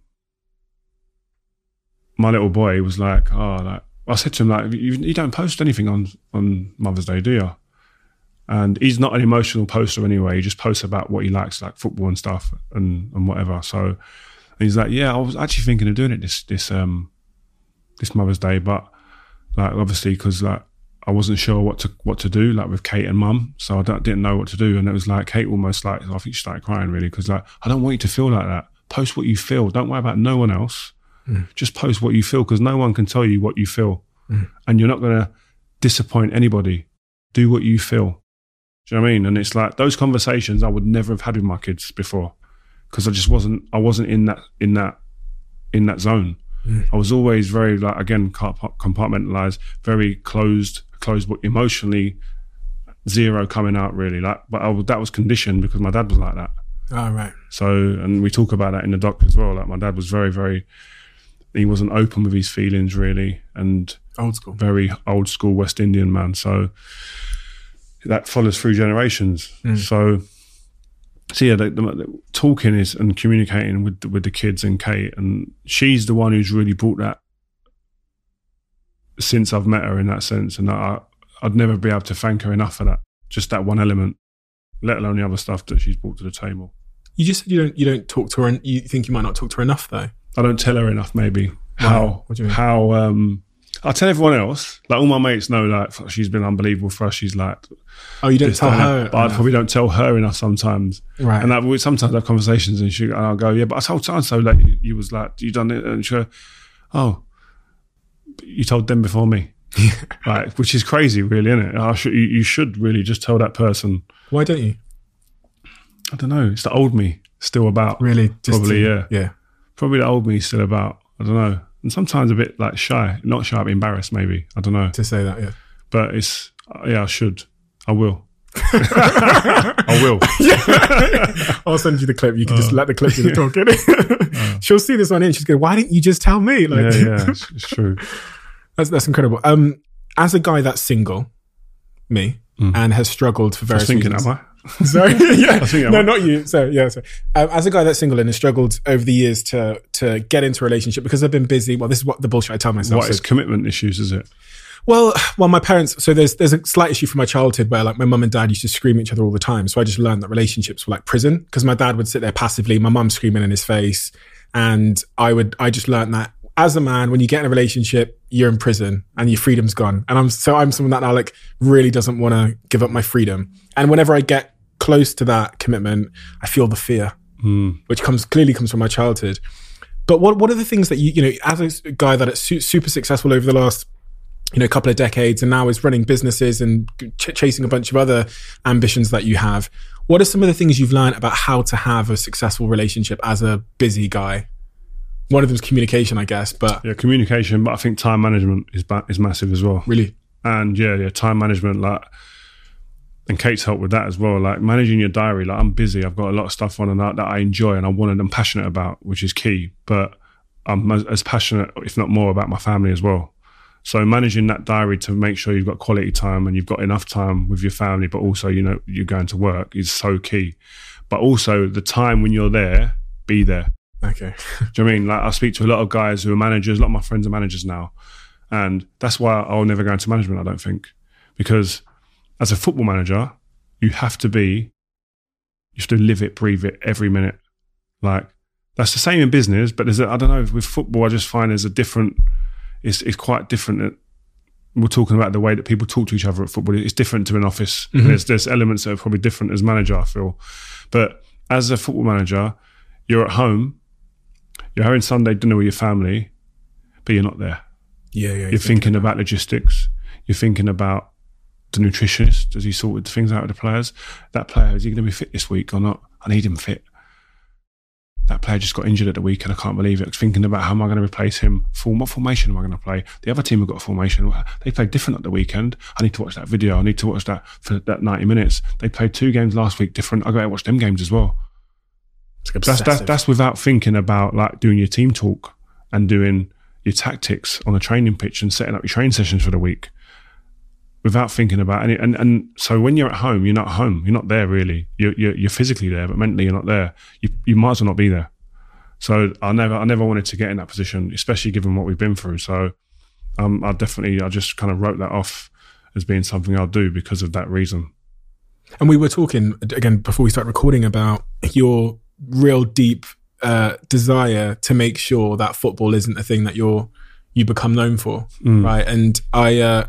my little boy was like, oh, like, I said to him, like, you, you don't post anything on, on Mother's Day, do you? And he's not an emotional poster anyway. He just posts about what he likes, like football and stuff and, and whatever. So and he's like, yeah, I was actually thinking of doing it this this um this Mother's Day, but like obviously because like I wasn't sure what to what to do, like with Kate and Mum, so I don't, didn't know what to do. And it was like Kate almost like, I think she started crying really, because like, I don't want you to feel like that. Post what you feel. Don't worry about no one else. Mm. Just post what you feel, because no one can tell you what you feel, mm. and you're not going to disappoint anybody. Do what you feel. Do you know what I mean? And it's like those conversations I would never have had with my kids before, because I just wasn't. I wasn't in that in that in that zone. Mm. I was always very like, again, compartmentalized, very closed, closed book, emotionally zero coming out really. Like, but I, that was conditioned because my dad was like that. Oh, right. So, and we talk about that in the doc as well. Like my dad was very, very. He wasn't open with his feelings really, and old school, very old school West Indian man. So that follows through generations. Mm. So, so yeah, the, the, the talking is and communicating with with the kids and Kate, and she's the one who's really brought that since I've met her in that sense, and I, I'd never be able to thank her enough for that. Just that one element, let alone the other stuff that she's brought to the table. You just said you don't you don't talk to her, and you think you might not talk to her enough though. I don't tell her enough, maybe. How? Wow. What do you mean? How? Um, I tell everyone else. Like all my mates know, like she's been unbelievable for us. She's like, oh, you don't tell her, but I probably don't tell her enough sometimes. Right. And like, we sometimes have conversations, and she, and I'll go, yeah, but I told so and so like you, you was like you done it, and she, go, oh, you told them before me, right? Which is crazy, really, isn't it? I should, you, you should really just tell that person. Why don't you? I don't know. It's the old me still about. Really? Just probably, to, yeah. Yeah. Probably the old me still about. I don't know. And sometimes a bit like shy. Not shy, but embarrassed maybe. I don't know. To say that, yeah. But it's, yeah, I should. I will. I will. Yeah. I'll send you the clip. You can uh, just let the clip do the talking. uh, She'll see this one in. She's going, why didn't you just tell me? Like, yeah, yeah, it's, it's true. That's that's incredible. Um, as a guy that's single, me, mm. and has struggled for various I was thinking, reasons. am I? Sorry, yeah, I think no, I not you. So yeah, so um, as a guy that's single and has struggled over the years to to get into a relationship because I've been busy. Well, this is what the bullshit I tell myself. What is commitment issues? Is it? Well, well, my parents, so there's there's a slight issue from my childhood where like my mum and dad used to scream at each other all the time. So I just learned that relationships were like prison because my dad would sit there passively, my mum screaming in his face. And I would, I just learned that as a man, when you get in a relationship, you're in prison and your freedom's gone. And I'm, so I'm someone that now like really doesn't want to give up my freedom. And whenever I get close to that commitment, I feel the fear, mm. which comes clearly comes from my childhood. But what, what are the things that you, you know, as a guy that is su- super successful over the last, you know, couple of decades and now is running businesses and ch- chasing a bunch of other ambitions that you have. What are some of the things you've learned about how to have a successful relationship as a busy guy? One of them is communication, I guess, but... Yeah, communication, but I think time management is ba- is massive as well. Really? And yeah, yeah, time management, like, and Kate's helped with that as well. Like managing your diary, like I'm busy, I've got a lot of stuff on and that that I enjoy and I want and I'm passionate about, which is key. But I'm as, as passionate, if not more, about my family as well. So managing that diary to make sure you've got quality time and you've got enough time with your family, but also, you know, you're going to work is so key. But also the time when you're there, be there. Okay. Do you know what I mean? Like I speak to a lot of guys who are managers, a lot of my friends are managers now. And that's why I'll never go into management, I don't think. Because as a football manager, you have to be, you have to live it, breathe it every minute. Like that's the same in business, but there's a, I don't know, with football, I just find there's a different, It's, it's quite different. We're talking about the way that people talk to each other at football. It's different to an office. Mm-hmm. There's, there's elements that are probably different as manager, I feel. But as a football manager, you're at home, you're having Sunday dinner with your family, but you're not there. Yeah, yeah. You're thinking about logistics. You're thinking about the nutritionist. Does he sort things out with the players? That player, is he going to be fit this week or not? I need him fit. That player just got injured at the weekend. I can't believe it. I was thinking about how am I going to replace him? For what formation am I going to play? The other team have got a formation. They played different at the weekend. I need to watch that video. I need to watch that for that ninety minutes. They played two games last week different. I got to watch them games as well. That's, that's, that's without thinking about like doing your team talk and doing your tactics on the training pitch and setting up your training sessions for the week. Without thinking about any, and and so when you're at home, you're not home. You're not there really. You're you're, you're physically there, but mentally you're not there. You you might as well not be there. So I never I never wanted to get in that position, especially given what we've been through. So um, I definitely I just kind of wrote that off as being something I'll do because of that reason. And we were talking again before we start recording about your real deep uh, desire to make sure that football isn't a thing that you're you become known for, mm. right? And I. Uh,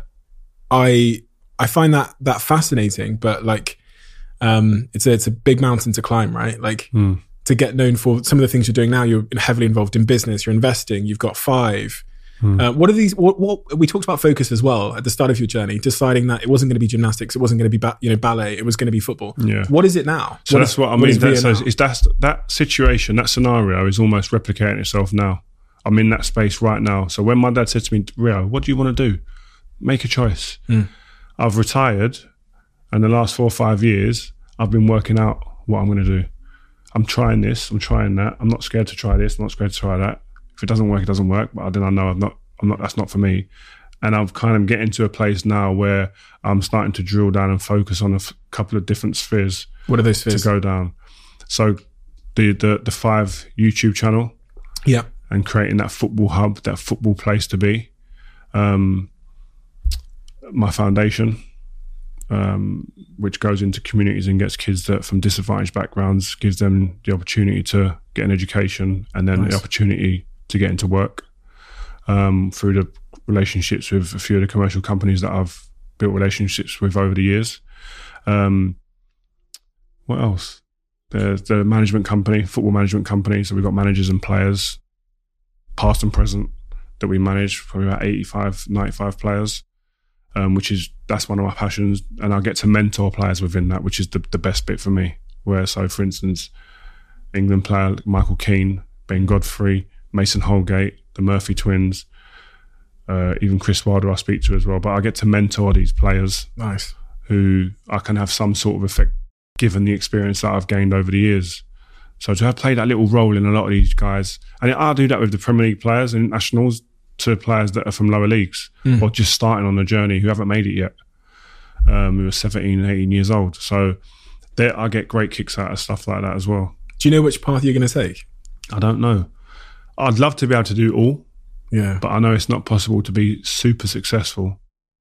I I find that that fascinating, but like um, it's a it's a big mountain to climb, right? Like mm. to get known for some of the things you're doing now. You're heavily involved in business. You're investing. You've got five. Mm. Uh, what are these? What, what we talked about focus as well at the start of your journey, deciding that it wasn't going to be gymnastics, it wasn't going to be ba- you know ballet, it was going to be football. Yeah. What is it now? So what that's is, what I what mean. That, so now? is that's that situation, that scenario is almost replicating itself now. I'm in that space right now. So when my dad said to me, Rio, what do you want to do? Make a choice. Mm. I've retired, and the last four or five years, I've been working out what I'm going to do. I'm trying this, I'm trying that. I'm not scared to try this, I'm not scared to try that. If it doesn't work, it doesn't work. But then I know I'm not, I'm not. That's not for me. And I've kind of getting to a place now where I'm starting to drill down and focus on a f- couple of different spheres. What are those spheres? To go down. So the the the five YouTube channel. Yeah. And creating that football hub, that football place to be. Um, my foundation, um, which goes into communities and gets kids that from disadvantaged backgrounds, gives them the opportunity to get an education and then nice. The opportunity to get into work um, through the relationships with a few of the commercial companies that I've built relationships with over the years. Um, what else? There's the management company, football management company. So we've got managers and players, past and present, that we manage, probably about eighty-five, ninety-five players. Um, which is, that's one of my passions. And I get to mentor players within that, which is the, the best bit for me. Where, so for instance, England player Michael Keane, Ben Godfrey, Mason Holgate, the Murphy twins, uh, even Chris Wilder I speak to as well. But I get to mentor these players. Nice. Who I can have some sort of effect given the experience that I've gained over the years. So to have played that little role in a lot of these guys, and I do that with the Premier League players and nationals, to players that are from lower leagues mm. or just starting on the journey who haven't made it yet, um, who are seventeen and eighteen years old. So there, I get great kicks out of stuff like that as well. Do you know which path you're going to take? I don't know. I'd love to be able to do all, yeah, but I know it's not possible to be super successful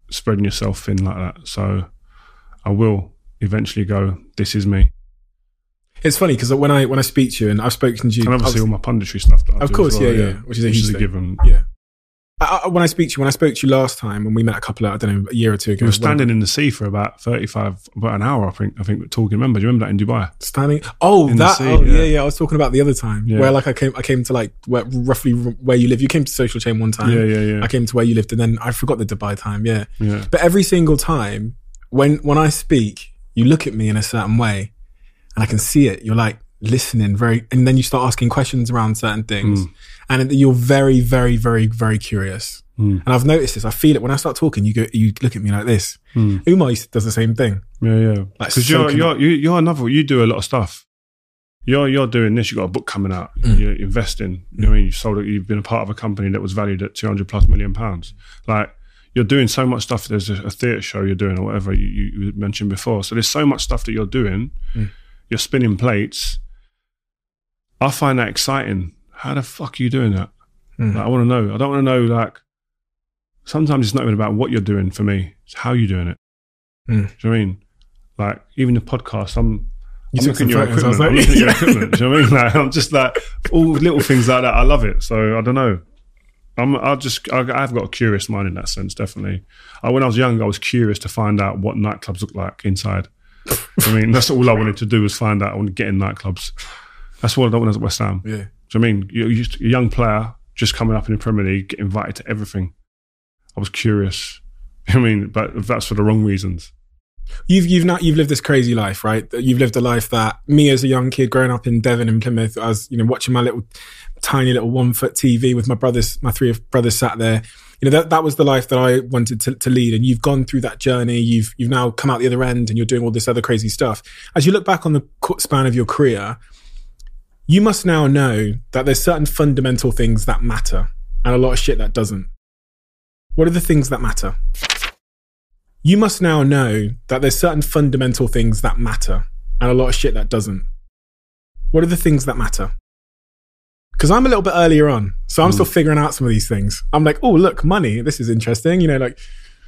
spreading yourself thin like that. So I will eventually go, this is me. It's funny because when I when I speak to you, and I've spoken to you, and obviously all my punditry stuff that I of do course, as well, yeah, yeah, yeah, which is a which huge is a thing. given. Yeah. I, I, when I speak to you, when I spoke to you last time, when we met a couple of, I don't know, a year or two ago, We were standing in the sea for about thirty-five, about an hour, I think. I think talking. Remember? Do you remember that in Dubai? Standing. Oh, In the that. sea, oh, yeah. yeah. yeah, I was talking about the other time Yeah. where, like, I came, I came to like where, roughly where you live. You came to Social Chain one time. Yeah, yeah, yeah. I came to where you lived, and then I forgot the Dubai time. Yeah. Yeah. But every single time when when I speak, you look at me in a certain way, and I can see it. You're like listening very, and then you start asking questions around certain things, Mm. and you're very, very, very, very curious. Mm. And I've noticed this. I feel it when I start talking. You go, you look at me like this. Mm. Umar does the same thing. Yeah, yeah. Like Because you're soaking you're up. you, you're another. You do a lot of stuff. You're you're doing this. You got a book coming out. Mm. You're investing. You know what I mean? You sold it. You've been a part of a company that was valued at two hundred plus million pounds. Like you're doing so much stuff. There's a, a theatre show you're doing or whatever you, you mentioned before. So there's so much stuff that you're doing. Mm. You're spinning plates. I find that exciting. How the fuck are you doing that? Mm. Like, I want to know. I don't want to know. Like sometimes it's not even about what you're doing for me. It's how you're doing it. Mm. Do you know what I mean? Like even the podcast, I'm, You I'm took looking at some your photos, I was equipment. I'm like- looking at your equipment. Do you know what I mean? Like I'm just like all little things like that. I love it. So I don't know. I'm. I just. I, I've got a curious mind in that sense. Definitely. I, when I was young, I was curious to find out what nightclubs look like inside. I mean, that's all I wanted to do was find out. I want to get in nightclubs. That's what I don't want at West Ham. Yeah. Do you know what I mean? You're just a young player just coming up in the Premier League, get invited to everything. I was curious. I mean, but that's for the wrong reasons. You've you've not you've lived this crazy life, right? You've lived a life that me as a young kid growing up in Devon and Plymouth, I was, you know, watching my little tiny little one foot T V with my brothers, my three brothers sat there. You know, that that was the life that I wanted to, to lead. And you've gone through that journey. You've you've now come out the other end and you're doing all this other crazy stuff. As you look back on the span of your career, you must now know that there's certain fundamental things that matter and a lot of shit that doesn't. What are the things that matter? You must now know that there's certain fundamental things that matter and a lot of shit that doesn't. What are the things that matter? Because I'm a little bit earlier on, so I'm Mm. still figuring out some of these things. I'm like, oh, look, money, this is interesting. You know, like,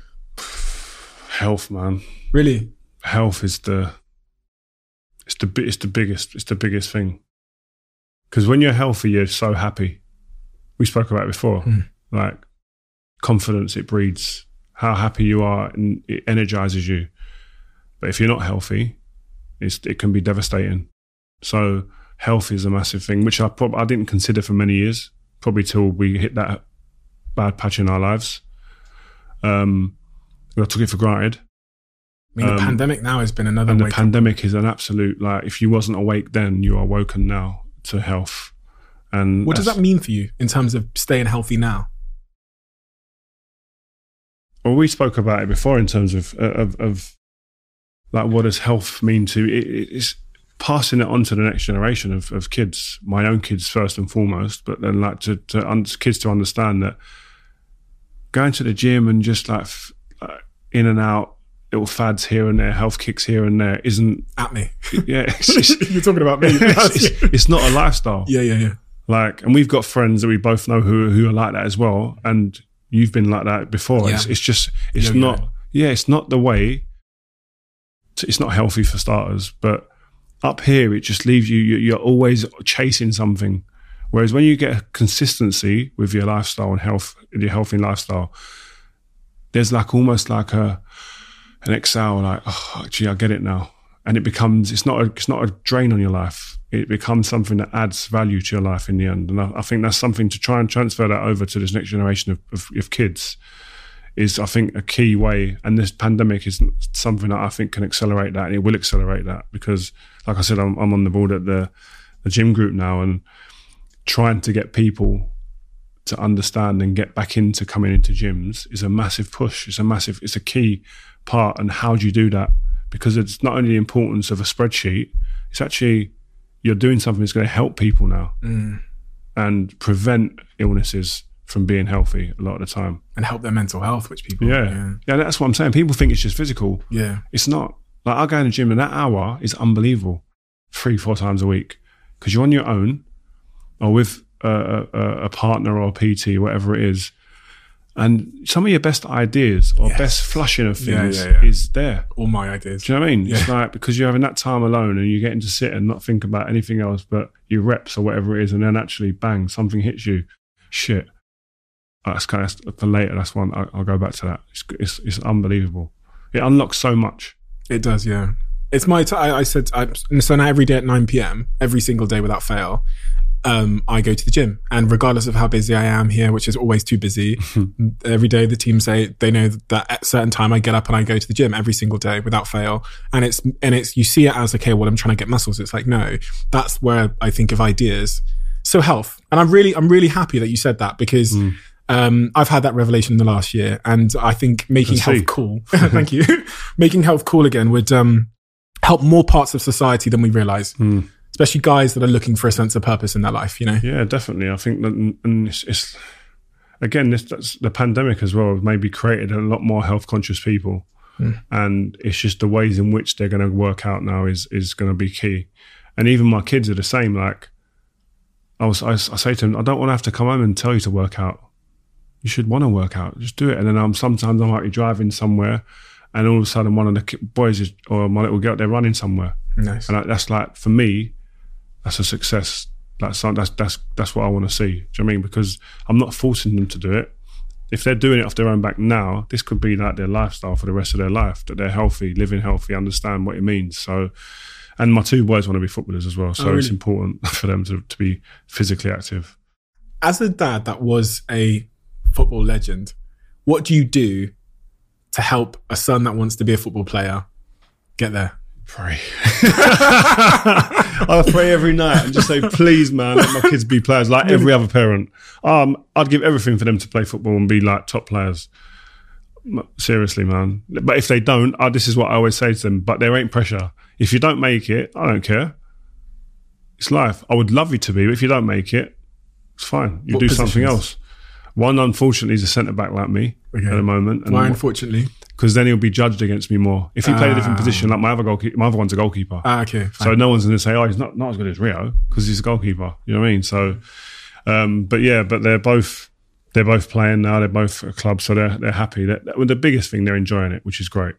Health, man. really? Health is the. It's the bi- it's the biggest. It's the biggest thing. Because when you're healthy, you're so happy. We spoke about it before. Mm. Like confidence, it breeds. How happy you are, and it energizes you. But if you're not healthy, it's, it can be devastating. So health is a massive thing, which I prob- I didn't consider for many years, probably till we hit that bad patch in our lives. Um, I took it for granted. I mean, the Um, pandemic now has been another And the wake up. pandemic is an absolute, like, if you wasn't awake then, you are woken now to health. And What does that's- that mean for you in terms of staying healthy now? Well, we spoke about it before in terms of of, of like what does health mean to it, it's passing it on to the next generation of, of kids, my own kids first and foremost, but then like to, to un- kids to understand that going to the gym and just like f- like in and out, little fads here and there, health kicks here and there isn't, At me. yeah, it's, it's, You're talking about me. it's, it's, it's not a lifestyle. yeah, yeah, yeah. Like, and we've got friends that we both know who who are like that as well, and you've been like that before. Yeah. It's, it's just, it's Yo-yo. not, yeah, it's not the way. To, it's not healthy for starters. But up here, it just leaves you. you- You're always chasing something. Whereas when you get a consistency with your lifestyle and health, your healthy lifestyle, there's like almost like a an exhale, like, oh, gee, I get it now, and it becomes. It's not. A, it's not a drain on your life. It becomes something that adds value to your life in the end. And I, I think that's something to try and transfer that over to this next generation of, of, of kids is, I think, a key way. And this pandemic is something that I think can accelerate that, and it will accelerate that because, like I said, I'm, I'm on the board at the, the gym group now and trying to get people to understand and get back into coming into gyms is a massive push. It's a massive, it's a key part. And how do you do that? Because it's not only the importance of a spreadsheet, it's actually, you're doing something that's going to help people now Mm. and prevent illnesses from being healthy a lot of the time. And help their mental health, which people. Yeah. Yeah. Yeah, that's what I'm saying. People think it's just physical. Yeah. It's not. Like, I go in the gym and that hour is unbelievable. Three, four times a week. Because you're on your own or with a, a, a partner or a P T, whatever it is. And some of your best ideas or Yes. best flushing of things Yeah, yeah, yeah. is there. All my ideas. Do you know what I mean? Yeah. It's like because you're having that time alone and you're getting to sit and not think about anything else but your reps or whatever it is, and then actually, bang, something hits you. Shit. That's kind of for later. That's one. I'll, I'll go back to that. It's, it's it's unbelievable. It unlocks so much. It does, yeah. It's my. T- I, I said I, so now every day at nine p.m. every single day without fail. Um, I go to the gym, and regardless of how busy I am here, which is always too busy, every day the team say they know that at a certain time I get up and I go to the gym every single day without fail. And it's and it's you see it as okay, well I'm trying to get muscles. It's like no, that's where I think of ideas. So health, and I'm really I'm really happy that you said that because. Mm. Um, I've had that revelation in the last year, and I think making Let's health see. cool, thank you, making health cool again would um, help more parts of society than we realise, mm. especially guys that are looking for a sense of purpose in their life, you know? Yeah, definitely. I think that, and it's, it's again, this, that's, the pandemic as well has maybe created a lot more health conscious people, mm. and it's just the ways in which they're going to work out now is is going to be key. And even my kids are the same. Like, I was, I, I say to them, I don't want to have to come home and tell you to work out. You should want to work out. Just do it. And then I'm sometimes I might be driving somewhere, and all of a sudden one of the boys is, or my little girl, they're running somewhere. Nice. And that's like, for me, that's a success. That's that's that's that's what I want to see. Do you know what I mean? Because I'm not forcing them to do it. If they're doing it off their own back now, this could be like their lifestyle for the rest of their life. That they're healthy, living healthy, understand what it means. So, and my two boys want to be footballers as well. So oh, really? It's important for them to to be physically active. As a dad that was a football legend, what do you do to help a son that wants to be a football player get there? Pray. I pray every night and just say, please, man, let my kids be players like every other parent. Um, I'd give everything for them to play football and be like top players. Seriously, man. But if they don't, uh, this is what I always say to them, but there ain't pressure. If you don't make it, I don't care. It's life. I would love you to be, but if you don't make it, it's fine. You what do positions? Something else. One, unfortunately, is a centre-back like me okay. at the moment. And why, unfortunately? Because then he'll be judged against me more. If he ah. played a different position, like my other goalkeeper, my other one's a goalkeeper. Ah, okay. Fine. So no one's going to say, oh, he's not, not as good as Rio, because he's a goalkeeper. You know what I mean? So, um, but yeah, but they're both they're both playing now. They're both at clubs, so they're they're happy. They're, well, the biggest thing, they're enjoying it, which is great.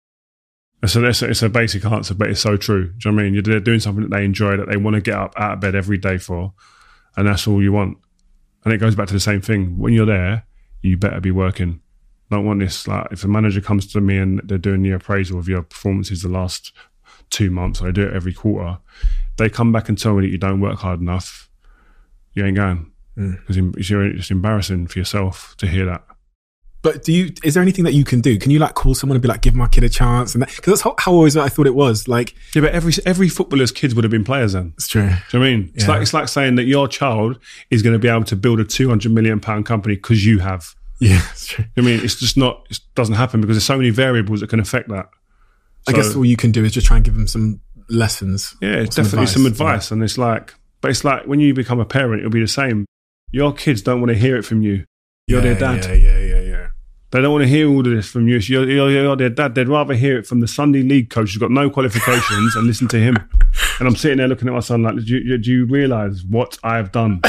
So it's a, it's a basic answer, but it's so true. Do you know what I mean? They're doing something that they enjoy, that they want to get up out of bed every day for, and that's all you want. And it goes back to the same thing. When you're there, you better be working. I don't want this, like, if a manager comes to me and they're doing the appraisal of your performances the last two months, or I do it every quarter, they come back and tell me that you don't work hard enough, you ain't going. Because mm. it's embarrassing for yourself to hear that. But do you? Is there anything that you can do? Can you like call someone and be like, give my kid a chance? And because that, that's how, how always I thought it was. Like, yeah, but every every footballer's kids would have been players then. It's true. Do you know what I mean? It's yeah. like it's like saying that your child is going to be able to build a two hundred million pound company because you have. Yeah, it's true. I mean, it's just not. It doesn't happen because there's so many variables that can affect that. So, I guess all you can do is just try and give them some lessons. Yeah, it's definitely some advice, yeah. And it's like, but it's like when you become a parent, it'll be the same. Your kids don't want to hear it from you. You're yeah, their dad. Yeah, yeah, yeah, yeah. They don't want to hear all of this from you. You're, you're, you're their dad. They'd rather hear it from the Sunday league coach who's got no qualifications and listen to him. And I'm sitting there looking at my son like, do you, do you realise what I've done?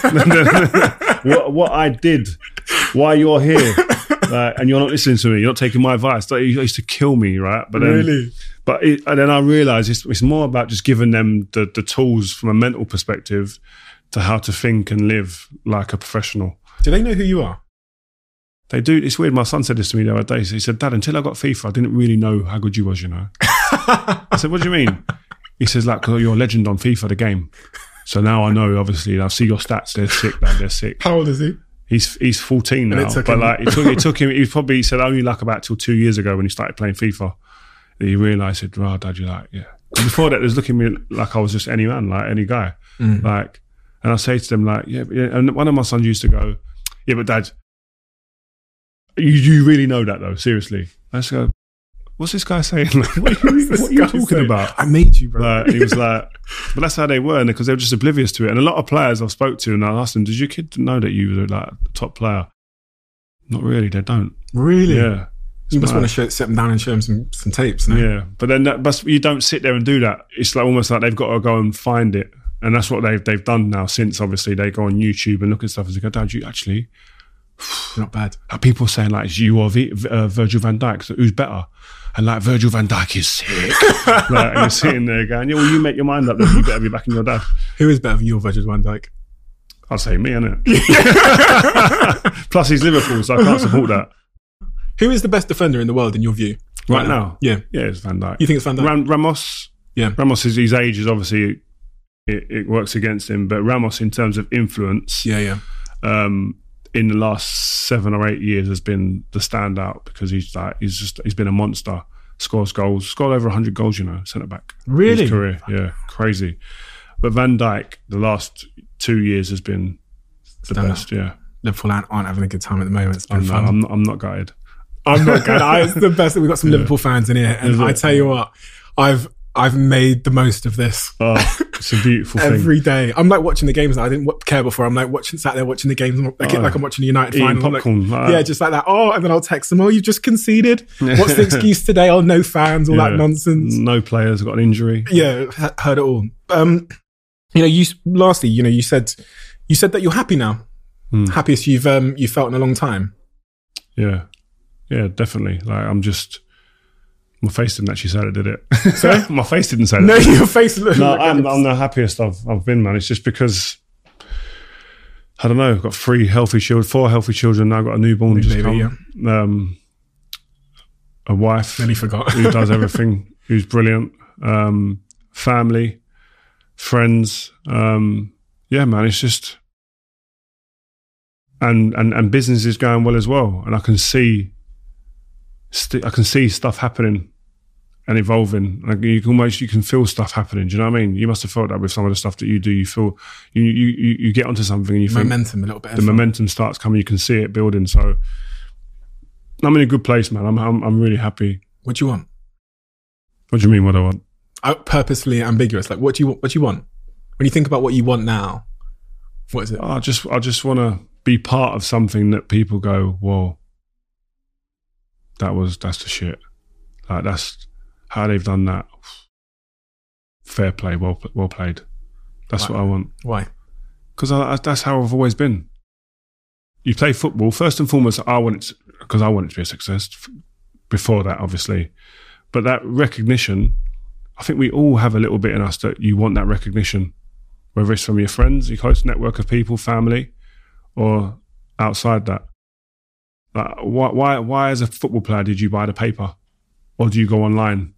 what, what I did? Why you're here? Like, and you're not listening to me. You're not taking my advice. Like, you used to kill me, right? But then, really? But it, and then I realised it's, it's more about just giving them the, the tools from a mental perspective to how to think and live like a professional. Do they know who you are? They do. It's weird. My son said this to me the other day. So he said, Dad, until I got FIFA, I didn't really know how good you was, you know. I said, what do you mean? He says, like, oh, you're a legend on FIFA, the game. So now I know, obviously, I see your stats. They're sick, Dad. They're sick. How old is he? He's he's fourteen now. But him. like, it took, it took him, he probably he said only like about till two years ago when he started playing FIFA that he realised, said, oh, Dad, you're like, yeah. And before that, it was looking at me like I was just any man, like any guy. Mm. Like, and I say to them, like, yeah, yeah. And one of my sons used to go, yeah, but Dad, You, you really know that though, seriously. I just go, what's this guy saying? Like, what are you, what are you talking saying? About? I made you, bro. Like, he was like, but that's how they were, because they were just oblivious to it. And a lot of players I've spoke to, and I asked them, did your kid know that you were like a top player? Not really, they don't. Really? Yeah. You must want to show, sit them down and show them some, some tapes, no? Yeah, but then that, but you don't sit there and do that. It's like almost like they've got to go and find it. And that's what they've, they've done now since, obviously, they go on YouTube and look at stuff and they go, Dad, you actually... Not bad. Like people saying like, it's you or v- uh, Virgil van Dijk, so who's better? And like, Virgil van Dijk is sick. Like, you're sitting there going, yeah, well, you make your mind up that you better be backing your dad. Who is better for you or Virgil van Dijk? I'd say me, innit? Plus he's Liverpool, so I can't support that. Who is the best defender in the world in your view? Right, right now? now? Yeah. Yeah, it's Van Dijk. You think it's Van Dijk? Ram- Ramos? Yeah. Ramos, is, his age is obviously, it, it works against him, but Ramos in terms of influence, yeah, yeah. Um, in the last seven or eight years has been the standout because he's like, he's just, he's been a monster. Scores goals, scored over one hundred goals, you know, centre back. Really? In his career, yeah, crazy. But Van Dijk, the last two years has been the Stand best, out. yeah. Liverpool aren't, aren't having a good time at the moment. It's been I'm, fun. not, I'm, not, I'm not gutted. I'm not good. I, it's the best that we've got some yeah. Liverpool fans in here. And Is I it? tell you what, I've I've made the most of this. Oh, it's a beautiful thing. Every day. I'm like watching the games that I didn't w- care before. I'm like watching, sat there watching the games like, oh. like I'm watching a United Eating final. popcorn, Like, like that. yeah, just like that. Oh, and then I'll text them, oh, you've just conceded. What's the excuse today? Oh, no fans, all Yeah. that nonsense. No players got an injury. Yeah, h- heard it all. Um, you know, you lastly, you know, you said you said that you're happy now. Mm. Happiest you've um you felt in a long time. Yeah. Yeah, definitely. Like I'm just, my face didn't actually say it, did it? Sorry? My face didn't say that. No, your face looks No, like I'm, it's- I'm the happiest I've I've been, man. It's just because, I don't know, I've got three healthy children, four healthy children. Now I've got a newborn New just baby, come. Um, a wife Nearly forgot. who does everything, who's brilliant. Um, family, friends. Um, yeah, man, it's just, and, and, and business is going well as well. And I can see, st- I can see stuff happening and evolving. Like you can almost, you can feel stuff happening. Do you know what I mean? You must have felt that with some of the stuff that you do. You feel, you you you, you get onto something and you think Momentum a little bit. the momentum starts coming. You can see it building. So I'm in a good place, man. I'm I'm, I'm really happy. What do you want? What do you mean? What I want? Uh, purposefully ambiguous. Like, what do you want? What do you want? When you think about what you want now, what is it? I just I just want to be part of something that people go, whoa, that was that's the shit. Like that's how they've done that. Fair play, well well played. That's Why? what I want. Why? Because that's how I've always been. You play football first and foremost. I want it because I want it to be a success. Before that, obviously, but that recognition, I think we all have a little bit in us that you want that recognition, whether it's from your friends, your close network of people, family, or outside that. Like, why, why, why, as a football player, did you buy the paper, or do you go online?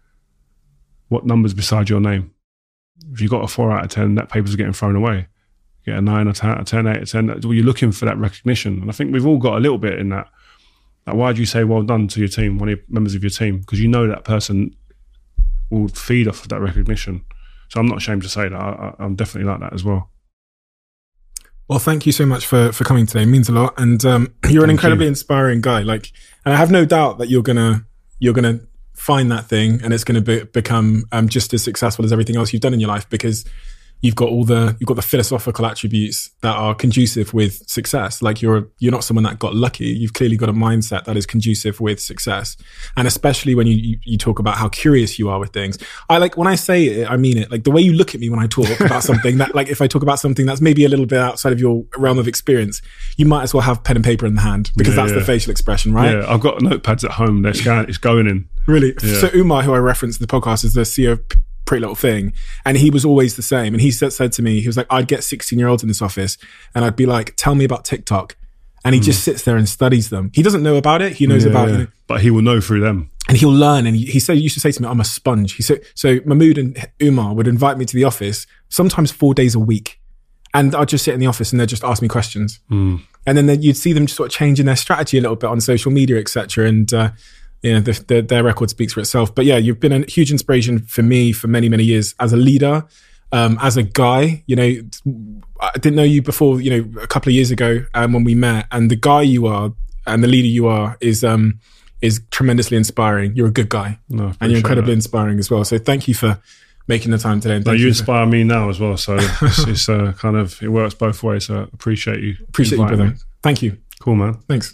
What numbers beside your name? If you got a four out of ten, that paper's getting thrown away. You get a nine or ten, a ten, eight or ten. Well, you're looking for that recognition, and I think we've all got a little bit in that. Like, why do you say well done to your team, one of your members of your team? Because you know that person will feed off of that recognition. So I'm not ashamed to say that. I, I'm definitely like that as well. Well, thank you so much for, for coming today. It means a lot. And um, you're an Thank incredibly you. inspiring guy. Like, and I have no doubt that you're gonna you're gonna find that thing, and it's gonna be, become um, just as successful as everything else you've done in your life, because you've got all the you've got the philosophical attributes that are conducive with success. Like you're you're not someone that got lucky. You've clearly got a mindset that is conducive with success, and especially when you you, you talk about how curious you are with things. I like when I say it, I mean it. Like the way you look at me when I talk about something that, like if I talk about something that's maybe a little bit outside of your realm of experience, you might as well have pen and paper in the hand, because Yeah, that's yeah. the facial expression, right? Yeah, I've got notepads at home. They're scan- it's going in. Really? Yeah. So Umar, who I referenced in the podcast, is the C E O of P- Pretty Little Thing. And he was always the same. And he said, said to me, he was like, I'd get sixteen year olds in this office and I'd be like, tell me about TikTok. And he just sits there and studies them. He doesn't know about it. He knows Hmm. Yeah, about yeah. you know, But he will know through them. and he'll learn. And he, he said, he used to say to me, I'm a sponge. He said, so Mahmood and Umar would invite me to the office, sometimes four days a week. And I'd just sit in the office and they'd just ask me questions. Mm. And then you'd see them just sort of changing their strategy a little bit on social media, et cetera. And, uh, you know, the, the, their record speaks for itself. But yeah, you've been a huge inspiration for me for many, many years as a leader, um, as a guy. You know, I didn't know you before, you know, a couple of years ago um, when we met. And the guy you are and the leader you are is um, is tremendously inspiring. You're a good guy. No, I And you're appreciate incredibly that. inspiring as well. So thank you for making the time today. And No, thank you you for- inspire me now as well. So it's, it's uh, kind of, it works both ways. So appreciate you. appreciate you, inviting brother. me. Thank you. Cool, man. Thanks.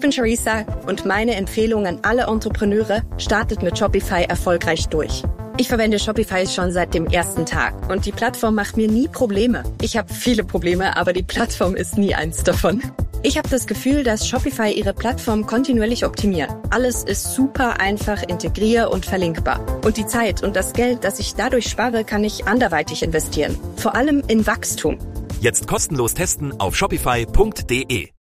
bin Theresa und meine Empfehlung an alle Entrepreneure: startet mit Shopify erfolgreich durch. Ich verwende Shopify schon seit dem ersten Tag und die Plattform macht mir nie Probleme. Ich habe viele Probleme, aber die Plattform ist nie eins davon. Ich habe das Gefühl, dass Shopify ihre Plattform kontinuierlich optimiert. Alles ist super einfach, integrier- und verlinkbar. Und die Zeit und das Geld, das ich dadurch spare, kann ich anderweitig investieren. Vor allem in Wachstum. Jetzt kostenlos testen auf shopify punkt de.